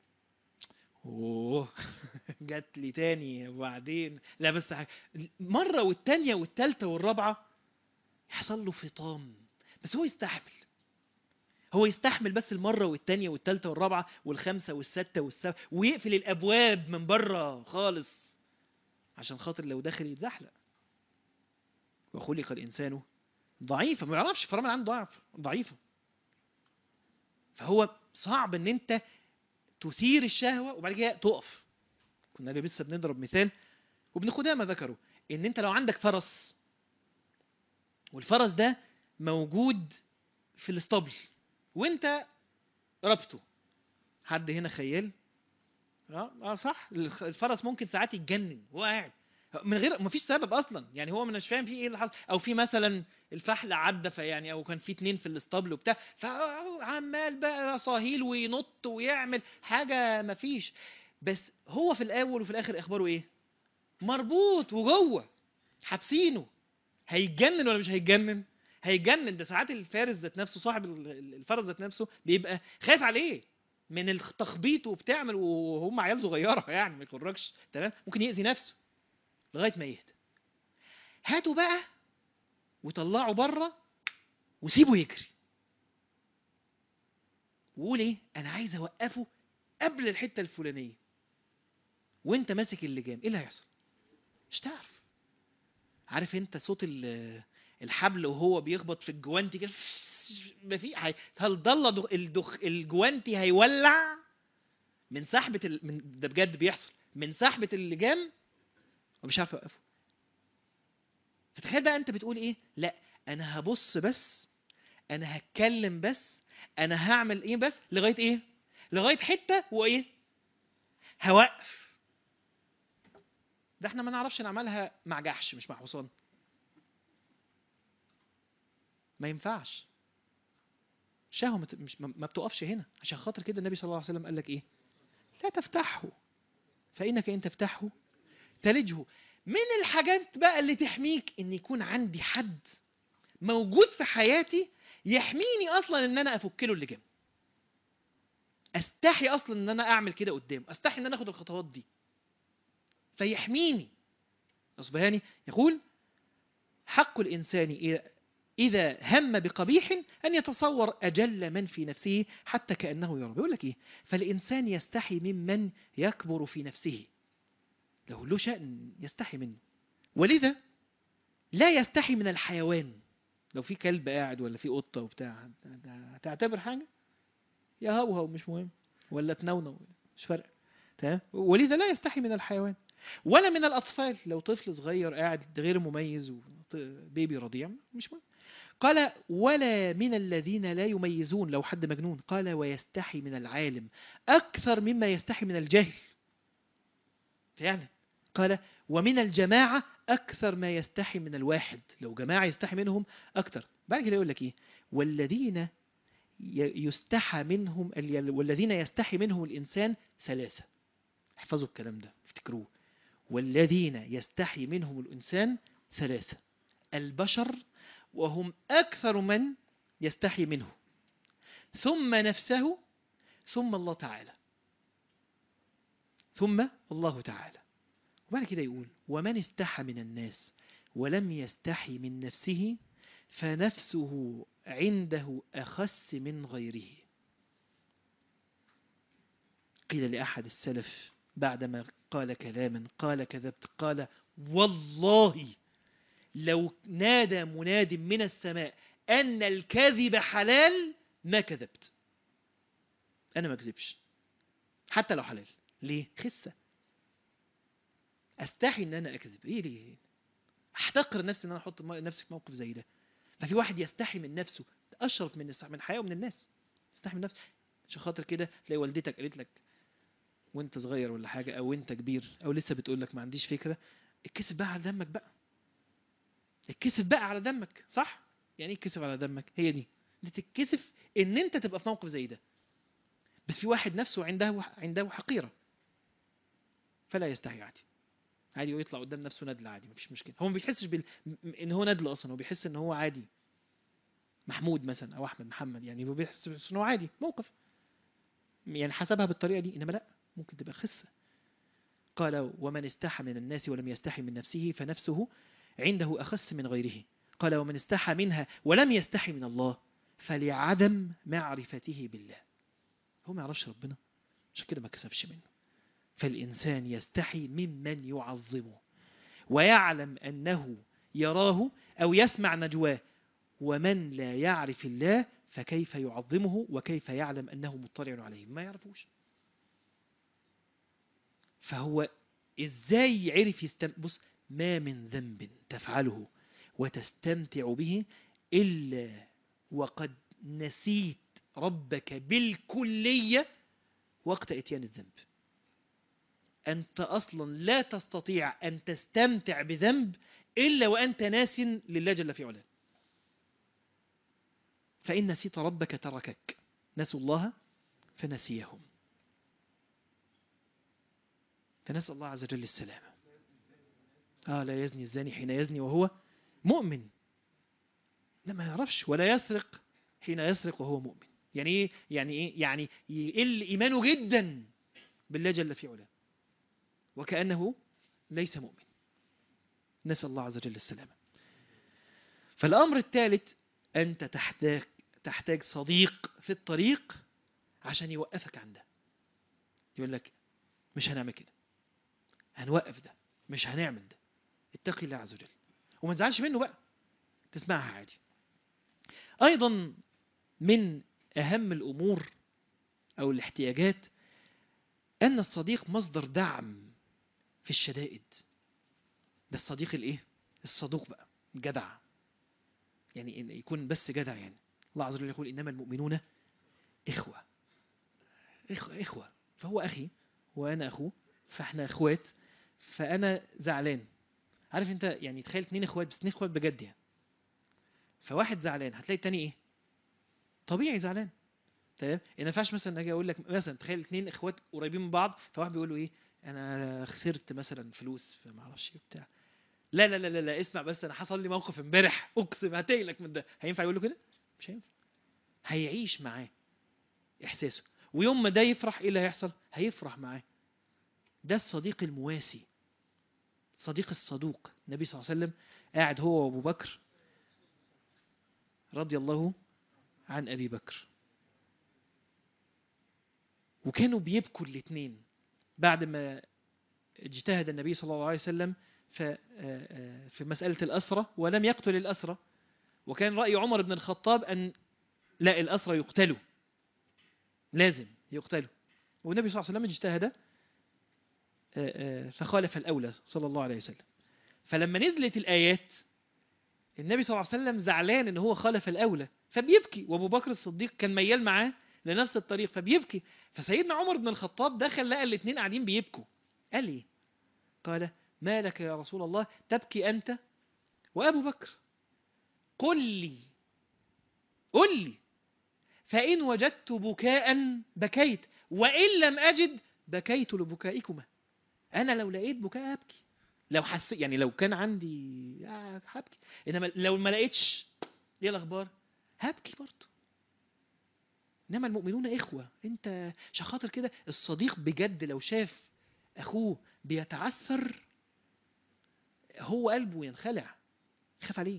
اوه جات لي تاني وبعدين لا بس مرة والتانية والتالتة والرابعة يحصل له فطام، بس هو يستحمل. هو يستحمل بس المرة والتانية والتالتة والرابعة والخامسة والستة والسبعة، ويقفل الأبواب من بره خالص عشان خاطر لو داخل يتزحلق. وخلق الإنسان ضعيفة، ما يعرفش، فرامل عنده ضعيفة. فهو صعب ان انت تثير الشهوة وبعد كده تقف. كنا لسه بنضرب مثال وابن قدامة ذكره، ان انت لو عندك فرس، والفرس ده موجود في الاسطبل وانت ربطه، حد هنا خيال؟ صح، الفرس ممكن ساعات يتجنن وهو قاعد من غير ما فيش سبب اصلا، يعني هو مش فاهم فيه ايه اللي حصل، او في مثلا الفحل عدى فيعني، او كان في 2 في الاسطبل وبتاع، فعمال بقى صهيل وينط ويعمل حاجه ما فيش. بس هو في الاول وفي الاخر اخباره ايه؟ مربوط وجوه حابسينه. هيتجنن ولا مش هيتجنن؟ هيتجنن. ده ساعات الفارس ذات نفسه، صاحب الفرس ذات نفسه بيبقى خايف عليه من التخبيط وبتعمل، وهم عيال صغيره يعني ما يخرجش تمام، ممكن يأذي نفسه لغايه ما يهدى. هاتوا بقى وطلعوا بره وسيبوا يجري، وقول ايه؟ انا عايز اوقفه قبل الحته الفلانيه. وانت ماسك اللجام، ايه اللي هيحصل؟ مش تعرف. عارف انت صوت الحبل وهو بيخبط في الجوانتي كده، ما في هل الجوانتي هيولع من سحبه من ده بجد بيحصل، من سحبه اللجام، ومش عارف اوقفه. فتخيل بقى انت بتقول ايه؟ لا انا هبص بس، انا هتكلم بس، انا هعمل ايه بس، لغايه ايه؟ لغايه حته وايه؟ هوقف. ده احنا ما نعرفش نعملها مع جحش مش مع حصان. ما ينفعش. شهوة ما بتقفش هنا. عشان خاطر كده النبي صلى الله عليه وسلم قال لك ايه؟ لا تفتحه فإنك إن تفتحه تلجه. من الحاجات بقى اللي تحميك ان يكون عندي حد موجود في حياتي يحميني اصلا ان انا افك له اللجام. استحي اصلا ان انا اعمل كده قدامه، استحي ان انا اخد الخطوات دي فيحميني. الأصبهاني يقول: حق الإنسان إذا هم بقبيح أن يتصور أجل من في نفسه حتى كأنه يرى. بيقول لك إيه؟ فالإنسان يستحي ممن يكبر في نفسه، له شأن يستحي منه، ولذا لا يستحي من الحيوان. لو في كلب قاعد ولا في قطة وبتاع، هتعتبر حاجة؟ يا هو مش مهم، ولا تنونو مش فارقة ولذا لا يستحي من الحيوان ولا من الأطفال. لو طفل صغير قاعد غير مميز وبيبي رضيع مش مهم. قال ولا من الذين لا يميزون، لو حد مجنون. قال ويستحي من العالم أكثر مما يستحي من الجاهل. فعلا قال ومن الجماعة أكثر ما يستحي من الواحد، لو جماعة يستحي منهم أكثر. بعد كده يقول لك إيه؟ والذين يستحى منهم والذين يستحي منهم الإنسان ثلاثة. احفظوا الكلام ده، افتكروه. والذين يستحي منهم الإنسان ثلاثة: البشر وهم أكثر من يستحي منه، ثم نفسه، ثم الله تعالى، ثم الله تعالى. وبعد كده يقول ومن استحى من الناس ولم يستحي من نفسه فنفسه عنده أخس من غيره. قيل لأحد السلف بعدما قال كلاما قال كذبت، قال والله لو نادى مناد من السماء أن الكذب حلال ما كذبت. أنا ما أكذبش حتى لو حلال. ليه؟ خسة. أستحي أن أنا أكذب. إيه ليه؟ أحتقر نفسي أن أنا أحط نفسي في موقف زي ده. ففي واحد يستحي من نفسه أشرف من حياة من الناس. يستحي من نفسه. عشان خاطر كده تلاقي والدتك قالت لك وانت صغير ولا حاجة، او انت كبير، او لسه بتقول لك ما عنديش فكرة، اتكسف بقى على دمك بقى. اتكسف بقى على دمك، صح؟ يعني ايه اتكسف على دمك؟ هي دي تتكسف ان انت تبقى في موقف زي ده. بس في واحد نفسه عنده حقيرة فلا يستحي، عادي ويطلع قدام نفسه ندل عادي، مفيش مشكلة. هو ما بيحسش ان هو ندل اصلا، هو بيحس ان هو عادي. محمود مثلا او احمد محمد، يعني هو بيحس ان هو عادي موقف، يعني حسبها بالطريقة دي. انما لا، ممكن تبقى خسة. قال ومن استحى من الناس ولم يستحي من نفسه فنفسه عنده أخس من غيره. قال ومن استحى منها ولم يستحي من الله فلعدم معرفته بالله. هو ما يعرفش ربنا، عشان كده ما كسبش منه. فالإنسان يستحي ممن يعظمه ويعلم أنه يراه أو يسمع نجواه. ومن لا يعرف الله فكيف يعظمه وكيف يعلم أنه مطلع عليه؟ ما يعرفوش. فهو إزاي عرف بص، ما من ذنب تفعله وتستمتع به إلا وقد نسيت ربك بالكلية وقت إتيان الذنب. أنت أصلا لا تستطيع أن تستمتع بذنب إلا وأنت ناس لله جل في علاه. فإن نسيت ربك تركك، نسوا الله فنسيهم. فنسأل الله عز وجل السلامة. لا يزني الزاني حين يزني وهو مؤمن. لا، ما يعرفش. ولا يسرق حين يسرق وهو مؤمن. يعني ايه؟ يعني يقل إيمانه جدا بالله جل في علاه وكأنه ليس مؤمن. نسأل الله عز وجل السلامة. فالأمر الثالث، أنت تحتاج صديق في الطريق عشان يوقفك عن ده. يقول لك مش هنعمل كده، هنوقف ده، مش هنعمل ده. اتقي الله عز وجل وما تزعلش منه بقى، تسمعها عادي. أيضا من أهم الأمور أو الاحتياجات أن الصديق مصدر دعم في الشدائد. ده الصديق الإيه؟ الصدوق بقى، جدع. يعني إن يكون بس جدع. يعني الله عز وجل يقول إنما المؤمنون إخوة. إخوة. فهو أخي وأنا أخوه، فإحنا إخوات. فأنا زعلان، عارف أنت، يعني تخيل 2 إخوات، بس 2 إخوات بجد يعني. فواحد زعلان هتلاقي التاني إيه؟ طبيعي زعلان. تمام. ما ينفعش مثلا اجي اقول لك مثلا تخيل 2 اخوات قريبين من بعض، فواحد بيقول له ايه، انا خسرت مثلا فلوس فما اعرفش ايه بتاع. لا لا لا لا لا، اسمع بس، انا حصل لي موقف امبارح اقسم هتقلك من ده. هينفع يقول له كده؟ مش هينفع. هيعيش معاه احساسه، ويوم ما ده يفرح ايه اللي هيحصل؟ هيفرح معاه. ده الصديق المواسي، صديق الصدوق. النبي صلى الله عليه وسلم قاعد هو وابو بكر رضي الله عن ابي بكر، وكانوا بيبكوا الاثنين بعد ما اجتهد النبي صلى الله عليه وسلم في مسألة الأسرة ولم يقتل الأسرة. وكان رأي عمر بن الخطاب أن لا، الأسرة يقتلوا، لازم يقتلوا. والنبي صلى الله عليه وسلم اجتهد فخالف الأولى صلى الله عليه وسلم. فلما نزلت الآيات النبي صلى الله عليه وسلم زعلان ان هو خالف الأولى فبيبكي، وابو بكر الصديق كان ميال معاه لنفس الطريق فبيبكي. فسيدنا عمر بن الخطاب دخل لقى الاثنين قاعدين بيبكوا. قال ايه؟ قال ما لك يا رسول الله تبكي أنت وأبو بكر؟ قل لي فإن وجدت بكاء بكيت وإن لم أجد بكيت لبكائكما. أنا لو لقيت بكاء أبكي، لو حسيت يعني لو كان عندي هبكي، إنما لو ما لقيتش إيه الأخبار هبكي برضه. إنما المؤمنون إخوة. أنت عشان خاطر كده الصديق بجد لو شاف أخوه بيتعثر هو قلبه ينخلع، خاف عليه،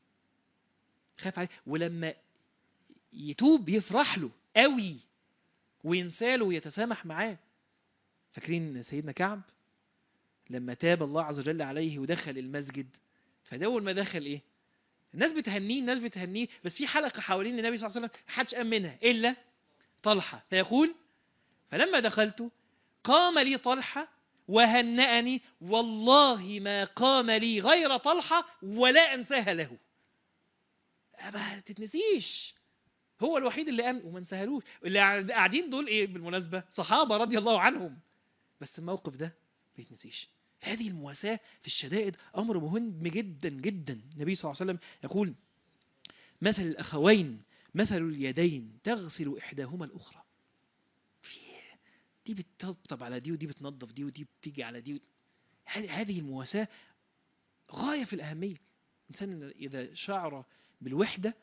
ولما يتوب يفرح له قوي وينساله ويتسامح معاه. فاكرين سيدنا كعب لما تاب الله عز وجل عليه ودخل المسجد، فده اول ما دخل ايه؟ الناس بتهنيه بس في حلقة حوالين النبي صلى الله عليه وسلم محدش قام منها إلا طلحة. فيقول فلما دخلت قام لي طلحة وهنأني والله ما قام لي غير طلحة ولا أنساها له. ما تتنسيش، هو الوحيد اللي قام وما انساهالوش. اللي قاعدين دول ايه بالمناسبة؟ صحابة رضي الله عنهم، بس الموقف ده ما يتنسيش. هذه المواساة في الشدائد أمر مهم جدا جدا. النبي صلى الله عليه وسلم يقول مثل الأخوين مثل اليدين تغسل إحداهما الأخرى. دي بتطبطب على دي ودي بتنظف دي ودي بتيجي على دي. هذه المواساة غاية في الأهمية. الإنسان إذا شعر بالوحدة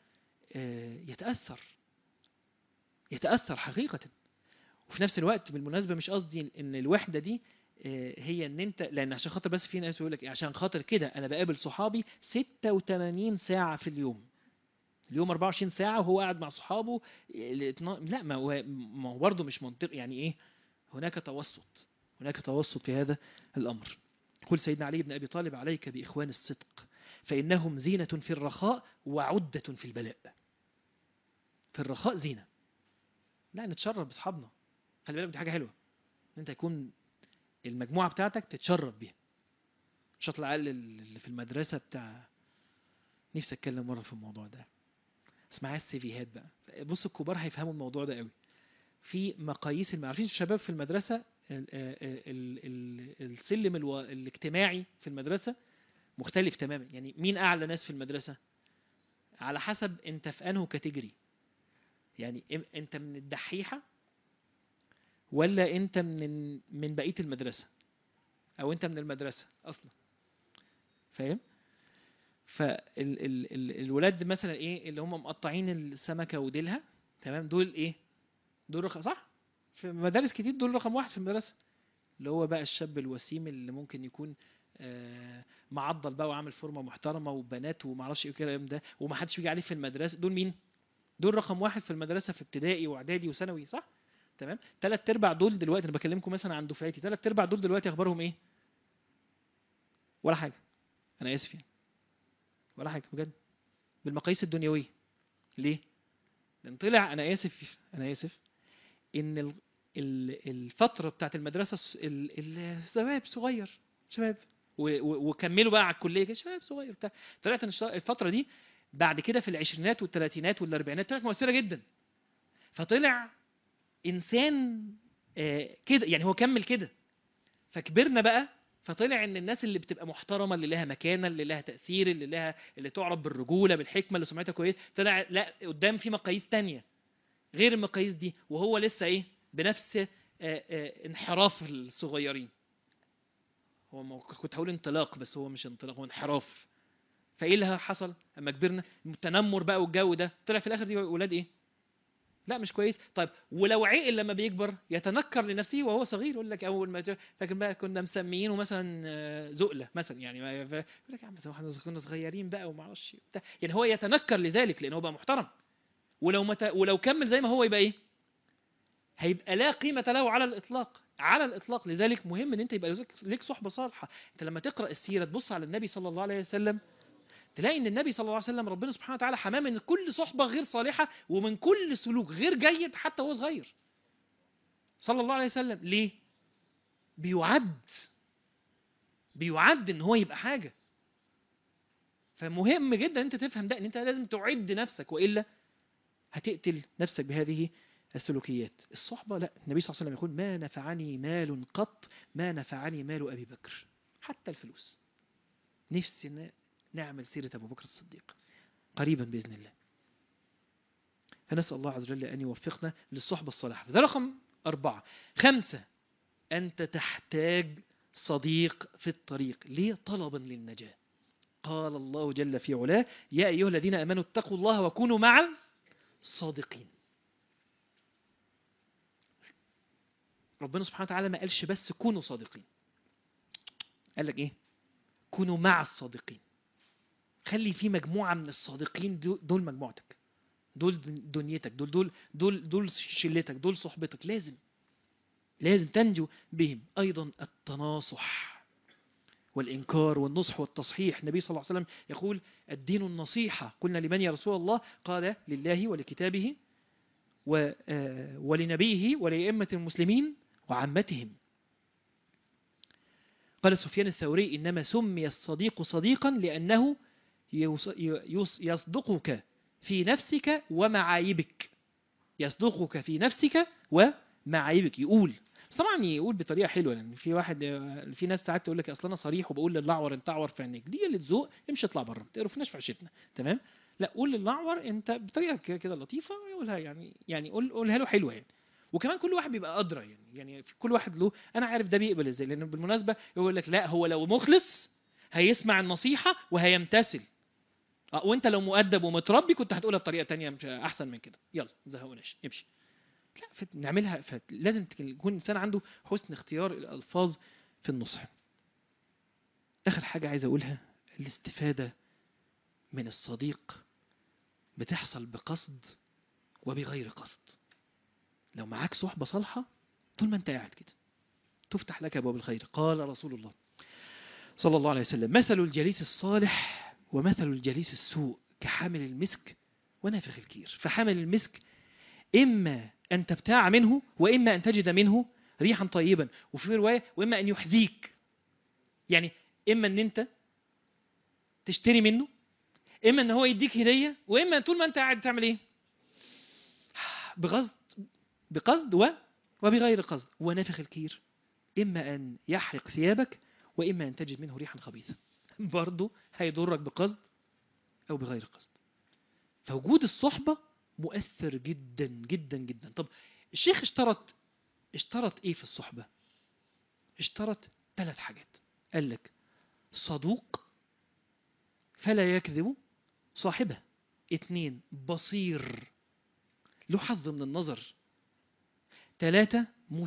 يتأثر حقيقة. وفي نفس الوقت بالمناسبة مش قصدي ان الوحدة دي هي ان انت، لان عشان خاطر بس في ناس يقول لك عشان خاطر كده انا بقابل صحابي 86 ساعة في اليوم 24 ساعة وهو قاعد مع صحابه. لا، ما هو برضه مش منطق. يعني ايه؟ هناك توسط في هذا الامر. قل سيدنا علي بن ابي طالب عليك باخوان الصدق فانهم زينة في الرخاء وعدة في البلاء. في الرخاء زينة، لا نتشرف باصحابنا، خلي بالك دي حاجة حلوة ان انت يكون المجموعة بتاعتك تتشرف بيها. مش هطلع اقل اللي في المدرسة بتاع. نفسي اتكلم مرة في الموضوع ده، اسمعها السيفيهات بقى. بص الكبار هيفهموا الموضوع ده قوي. في مقاييس عارفين الشباب في المدرسة السلم الاجتماعي في المدرسة مختلف تماما. يعني مين اعلى ناس في المدرسة على حسب انت في انه كاتيجوري. يعني انت من الدحيحة ولا انت من بقية المدرسة، او انت من المدرسة اصلا، فاهم؟ فالولاد مثلا ايه اللي هم مقطعين السمكة وديلها، تمام؟ دول ايه؟ دول رقم صح في مدارس كتير، دول رقم واحد في المدرسة. اللي هو بقى الشاب الوسيم اللي ممكن يكون معضل بقى وعامل فورمة محترمة وبنات ومعرفش ايه الكلام ده ومحدش بيجي عليه في المدرسة. دول مين؟ دول رقم واحد في المدرسة في ابتدائي واعدادي وثانوي، صح؟ تمام. 3/4 دول دلوقتي، انا بكلمكم مثلا عن دفعتي، 3/4 دول دلوقتي اخبارهم ايه؟ ولا حاجة. انا اسف يعني، ولا حاجة بجد بالمقاييس الدنيوية. ليه؟ لان طلع، انا اسف ان الفترة بتاعت المدرسة الشباب صغير، شباب وكملوا بقى على الكلية كده شباب صغير بتاع. طلعت ان الفترة دي بعد كده في العشرينات والثلاثينات والاربعينات طلعت مؤثرة جدا. فطلع انسان كده، يعني هو كمل كده. فكبرنا بقى، فطلع ان الناس اللي بتبقى محترمه، اللي لها مكانه، اللي لها تاثير، اللي تعرف بالرجوله بالحكمه، اللي سمعتها كويس، طلع لا قدام في مقاييس تانية غير المقاييس دي، وهو لسه ايه بنفس انحراف الصغيرين. هو كنت هقول انطلاق بس هو مش انطلاق، هو انحراف. فايه اللي حصل اما كبرنا؟ التنمر بقى والجو ده، طلع في الاخر دي اولاد ايه؟ لا مش كويس. طيب ولو عقل لما بيكبر يتنكر لنفسه وهو صغير، يقول لك اول ما فاكر بقى كنا مسميينه مثلا زقله مثلا، يعني يقول لك يا عم احنا كنا صغيرين بقى وما اعرفش بتاع. يعني هو يتنكر لذلك لانه بقى محترم. ولو كمل زي ما هو يبقى ايه؟ هيبقى لا قيمه له على الاطلاق. لذلك مهم ان انت يبقى ليك صحبه صالحه. انت لما تقرا السيره تبص على النبي صلى الله عليه وسلم، تلاقي ان النبي صلى الله عليه وسلم ربنا سبحانه وتعالى حماه من كل صحبة غير صالحة ومن كل سلوك غير جيد حتى وهو صغير صلى الله عليه وسلم. ليه؟ بيعد ان هو يبقى حاجة. فمهم جدا انت تفهم ده، ان انت لازم تعد نفسك، وإلا هتقتل نفسك بهذه السلوكيات. الصحبة لا، النبي صلى الله عليه وسلم يقول ما نفعني مال قط ما نفعني مال أبي بكر، حتى الفلوس. نفسي نعمل سيرة أبو بكر الصديق قريبا بإذن الله. فنسأل الله عز وجل أن يوفقنا للصحبة الصالحة. ده رقم 4. 5، أنت تحتاج صديق في الطريق. ليه؟ طلبا للنجاة. قال الله جل في علاه يا أيها الذين آمنوا اتقوا الله وكونوا مع الصادقين. ربنا سبحانه وتعالى ما قالش بس كونوا صادقين، قال لك إيه؟ كونوا مع الصادقين. خلي في مجموعة من الصادقين، دول مجموعتك، دول دنيتك، دول شلتك، دول صحبتك. لازم تنجو بهم. أيضا التناصح والإنكار والنصح والتصحيح. النبي صلى الله عليه وسلم يقول الدين النصيحة. قلنا لمن يا رسول الله؟ قال لله ولكتابه ولنبيه ولأئمة المسلمين وعامتهم. قال سفيان الثوري إنما سمي الصديق صديقا لأنه يصدقك في نفسك ومعايبك. يصدقك في نفسك ومعايبك. يقول بس طبعا يقول بطريقه حلوه، لان في ناس ساعات تقول لك اصل انا صريح وبقول للأعور انت اعور في عينيك. دي اللي تذوق، امشي اطلع بره، ما تقرفناش في عشتنا. تمام؟ لا، قول للأعور انت بطريقه كده لطيفه، يقولها يعني قولها له حلوه يعني. وكمان كل واحد بيبقى ادرى يعني كل واحد له، انا عارف ده بيقبل ازاي. لان بالمناسبه يقول لك لا، هو لو مخلص هيسمع النصيحه وهيمتثل. وانت لو مؤدب ومتربي كنت هتقولها بطريقه تانية مش احسن من كده. يلا زهقوناش امشي. لا، نعملها. لازم يكون الانسان عنده حسن اختيار الالفاظ في النصح. اخر حاجه عايز اقولها، الاستفاده من الصديق بتحصل بقصد وبغير قصد. لو معاك صحبه صالحه طول ما انت قاعد كده تفتح لك ابواب الخير. قال رسول الله صلى الله عليه وسلم مثل الجليس الصالح ومثل الجليس السوء كحامل المسك ونافخ الكير. فحامل المسك إما أن تبتاع منه، وإما أن تجد منه ريحا طيبا. وفي رواية وإما أن يحذيك، يعني إما أن أنت تشتري منه، إما أن هو يديك هدية، وإما طول ما أنت قاعد تعمل إيه؟ بقصد وبغير قصد. ونافخ الكير إما أن يحرق ثيابك، وإما أن تجد منه ريحا خبيثة. برضه هيضرك بقصد أو بغير قصد. فوجود الصحبة مؤثر جدا جدا جدا. طب الشيخ اشترط ايه في الصحبة؟ اشترط 3 حاجات. قال لك صدوق فلا يكذب صاحبه. 2 بصير له حظ من النظر. 3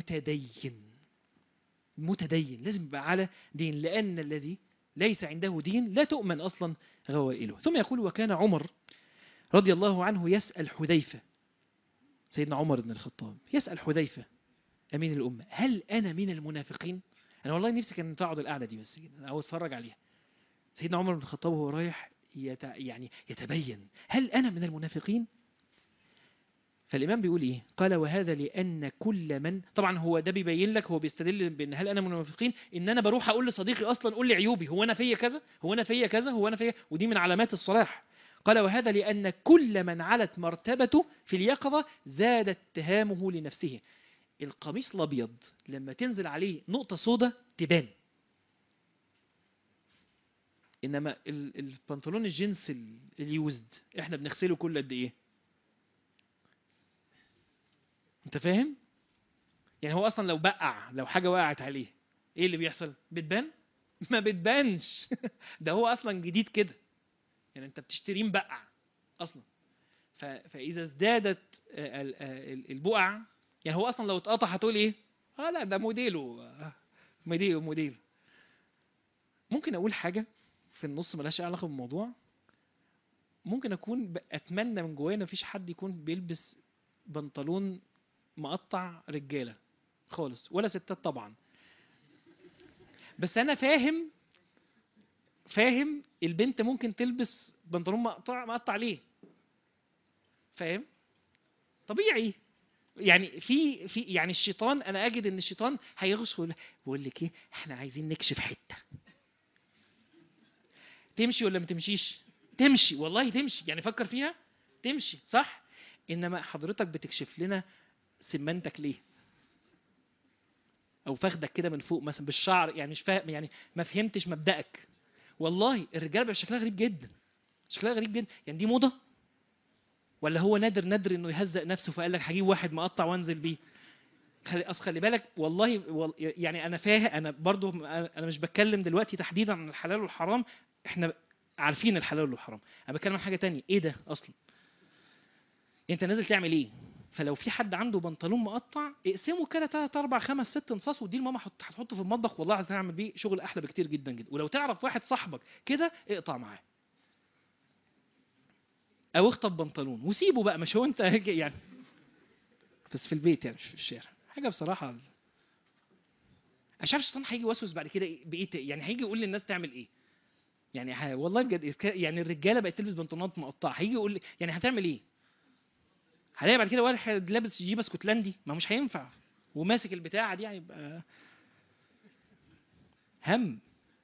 متدين لازم يبقى على دين، لأن الذي ليس عنده دين لا تؤمن أصلا غوائله. ثم يقول وكان عمر رضي الله عنه يسأل حذيفة، سيدنا عمر بن الخطاب يسأل حذيفة أمين الأمة هل أنا من المنافقين؟ أنا والله نفسي كان تقعد القعدة دي بس كده أو أتفرج عليها. سيدنا عمر بن الخطاب وهو رايح يتبين هل أنا من المنافقين؟ فالإمام بيقول إيه؟ قال وهذا لأن كل من، طبعا هو ده بيبين لك، هو بيستدل بأن هل أنا من المنافقين إن أنا بروح أقول لصديقي أصلا قول لي عيوبي، هو أنا فيا كذا، هو أنا فيا كذا، هو أنا فيا، ودي من علامات الصلاح. قال وهذا لأن كل من علت مرتبته في اليقظة زاد اتهامه لنفسه. القميص الأبيض لما تنزل عليه نقطة سودة تبان، إنما البنطلون الجينز اليوزد إحنا بنغسله كل قد إيه؟ أنت فاهم؟ يعني هو أصلا لو حاجة وقعت عليه إيه اللي بيحصل؟ بتبان؟ ما بتبانش. ده هو أصلا جديد كده، يعني أنت بتشتريه مبقع أصلا. فإذا ازدادت البقع، يعني هو أصلا لو اتقطع هتقول إيه؟ لا ده موديله. ممكن أقول حاجة في النص ملهاش علاقة بالموضوع. ممكن أكون أتمنى من جوايا مفيش حد يكون بيلبس بنطلون مقطع رجالة خالص، ولا ستات طبعا. بس أنا فاهم البنت ممكن تلبس بنطلون مقطع ليه؟ فاهم؟ طبيعي. يعني في يعني الشيطان، انا اجد ان الشيطان هيغش بيقول لك ايه، احنا عايزين نكشف حته. تمشي ولا ما تمشيش؟ تمشي والله، تمشي يعني، فكر فيها، تمشي صح. انما حضرتك بتكشف لنا سمنتك ليه، او فخدك كده من فوق مثلا بالشعر، يعني مش فاهم، يعني ما فهمتش مبدأك. والله الرجاله بقى شكلها غريب جدا، شكلها غريب جدا. يعني دي موضه ولا هو نادر انه يهزق نفسه فقال لك هجيب واحد مقطع وانزل بيه؟ خلي بالك والله، يعني انا فاهم، انا برضو انا مش بتكلم دلوقتي تحديدا عن الحلال والحرام، احنا عارفين الحلال والحرام. انا بتكلم عن حاجه تانية. ايه ده اصلا؟ انت نازل تعمل ايه؟ فلو في حد عنده بنطلون مقطع اقسمه كده 3 4 5 6 انصاص، ودي الماما هتحطه في المطبخ، والله عايز نعمل بيه شغل احلى بكتير جدا جدا. ولو تعرف واحد صاحبك كده اقطع معاه، او اخطب بنطلون وسيبه بقى، مش هو انت يعني، بس في البيت يعني مش في الشارع. حاجه بصراحه مش عارف الشيطان هيجي يوسوس بعد كده بايه، يعني هيجي يقول للناس تعمل ايه. يعني والله بجد، يعني الرجاله بقت تلبس بنطلونات مقطعه، هيجي يقول لي يعني هتعمل ايه؟ هلاقي بعد كده واحد لابس جيبه اسكتلندي، ما مش هينفع، وماسك البتاعه دي هيبقى هم.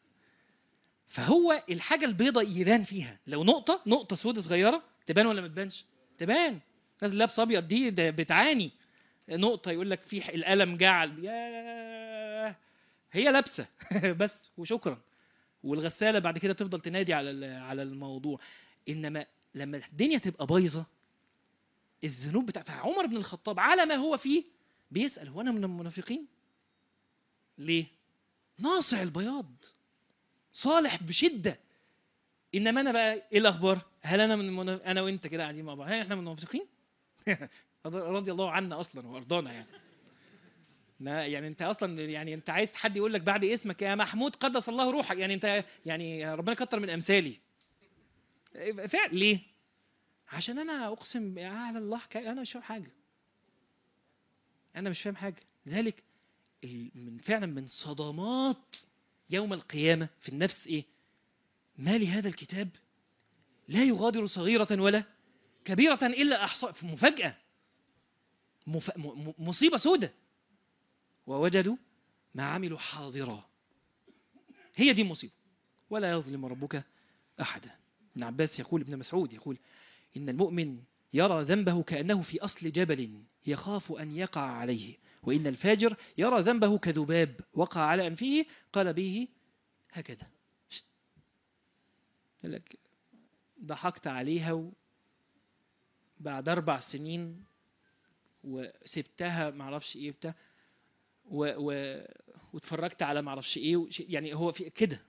فهو الحاجه البيضاء يبان فيها، لو نقطه سودة صغيره تبان ولا ما تبانش؟ تبان. الناس اللي لابسه ابيض دي ده بتعاني. نقطه يقول لك في القلم جعل، يا هي لابسه بس وشكرا. والغساله بعد كده تفضل تنادي على الموضوع. انما لما الدنيا تبقى بايظه، الذنوب فعمر بن الخطاب على ما هو فيه بيسأل هو انا من المنافقين؟ ليه؟ ناصع البياض، صالح بشده. انما انا بقى ايه الاخبار؟ هل انا انا وانت كده قاعدين مع بعض، هل احنا من المنافقين؟ رضي الله عنا اصلا وارضانا يعني. ما يعني انت اصلا، يعني انت عايز حد يقول لك بعد اسمك يا محمود قدس الله روحك، يعني انت يعني ربنا كتر من امثالي. فعلا ليه؟ عشان انا اقسم على الله انا مش فاهم حاجه، انا مش فاهم حاجه. لذلك من فعلا من صدمات يوم القيامه في النفس ايه؟ ما لهذا الكتاب لا يغادر صغيره ولا كبيره الا احصاء. مفاجاه، مصيبه سودة. ووجدوا ما عملوا حاضرا، هي دي المصيبه. ولا يظلم ربك احدا. ابن عباس يقول، ابن مسعود يقول إن المؤمن يرى ذنبه كأنه في أصل جبل يخاف أن يقع عليه، وإن الفاجر يرى ذنبه كذباب وقع على أنفه قال به هكذا. لك ضحكت عليها بعد 4 سنين وسبتها معرفش ايه بتاع واتفرجت على معرفش ايه يعني هو في كده.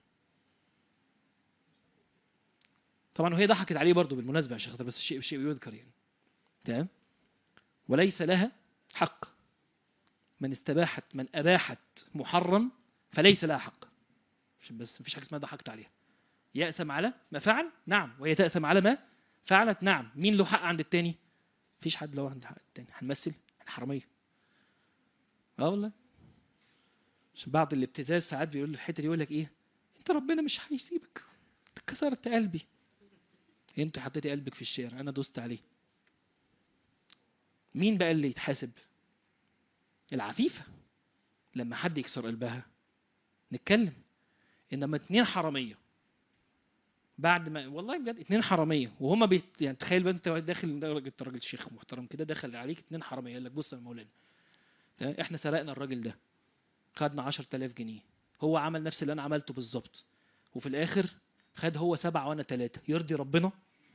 طبعا وهي ضحكت عليه برضو بالمناسبة يا شيخ، بس شيء يذكر يعني. تمام. وليس لها حق. من أباحت محرم فليس لها حق. بس مفيش حاجة اسمها ضحكت عليها. يأثم على ما فعل، نعم، وهي تأثم على ما فعلت، نعم. مين له حق عند التاني؟ مفيش حد له عند حق التاني. هنمثل حرامية. والله. عشان بعض الابتزاز ساعات بيقول الحتة دي، يقول لك ايه، انت ربنا مش هيسيبك، كسرت قلبي. انت حطيتي قلبك في الشارع، انا دوست عليه. مين بقى اللي يتحاسب؟ العفيفة. لما حد يكسر قلبها نتكلم. انما 2 حرامية بعد ما، والله بجد 2 حرامية وهما يعني تخيل بقى انت داخل، راجل شيخ محترم كده دخل عليك 2 حرامية، قال لك بص يا مولانا، احنا سرقنا الراجل ده، خدنا 10,000 جنيه، هو عمل نفس اللي انا عملته بالظبط، وفي الاخر خد هو 7 وانا 3، يرضي ربنا؟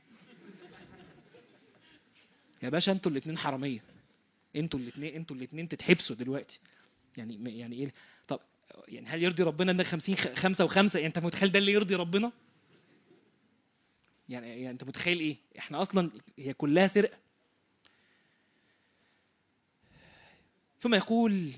يا باشا انتوا الاتنين حرامية، انتوا الاتنين تتحبسوا دلوقتي. يعني ايه؟ طب يعني هل يرضي ربنا ان 50 5 و5؟ يعني انت متخيل ده اللي يرضي ربنا؟ يعني انت متخيل ايه؟ احنا اصلا هي كلها سرقة. ثم يقول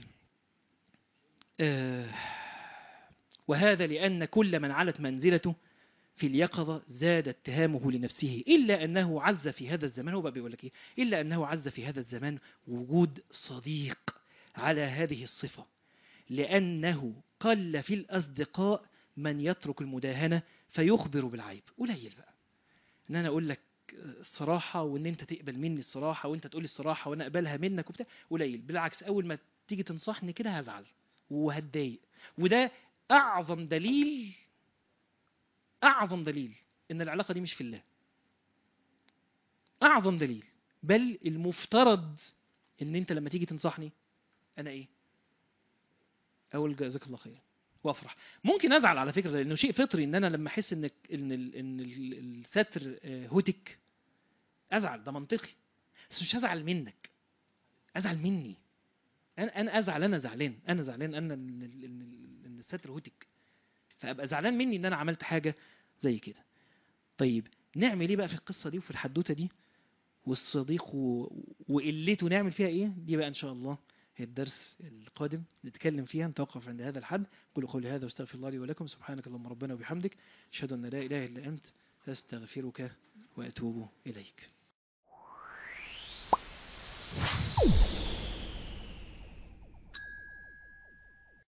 وهذا لأن كل من علت منزلته في اليقظة زاد اتهامه لنفسه، إلا أنه عز في هذا الزمان. هو بقى بيقول لك إيه؟ إلا أنه عز في هذا الزمان وجود صديق على هذه الصفة، لأنه قل في الأصدقاء من يترك المداهنة فيخبر بالعيب. قليل بقى إن أنا أقول لك الصراحه وان انت تقبل مني الصراحه وانت تقولي الصراحه وانا اقبلها منك وبتاع قليل. بالعكس اول ما تيجي تنصحني كده هزعل وهتضايق. وده اعظم دليل ان العلاقه دي مش في الله. اعظم دليل. بل المفترض ان انت لما تيجي تنصحني انا ايه؟ اقول جزاك الله خير وافرح. ممكن ازعل على فكره لانه شيء فطري ان انا لما احس ان الستر هوتك ازعل، ده منطقي. بس مش هزعل منك، ازعل مني. انا ازعل، انا زعلان ان الستر هوتك، فابقى زعلان مني ان انا عملت حاجه زي كده. طيب نعمل ايه بقى في القصه دي وفي الحدوته دي والصديق وقلته نعمل فيها ايه؟ دي بقى ان شاء الله هي الدرس القادم نتكلم فيها. نتوقف عند هذا الحد. قولوا قولي هذا واستغفر الله لي ولكم. سبحانك اللهم ربنا وبحمدك اشهد ان لا اله الا انت استغفرك واتوب اليك.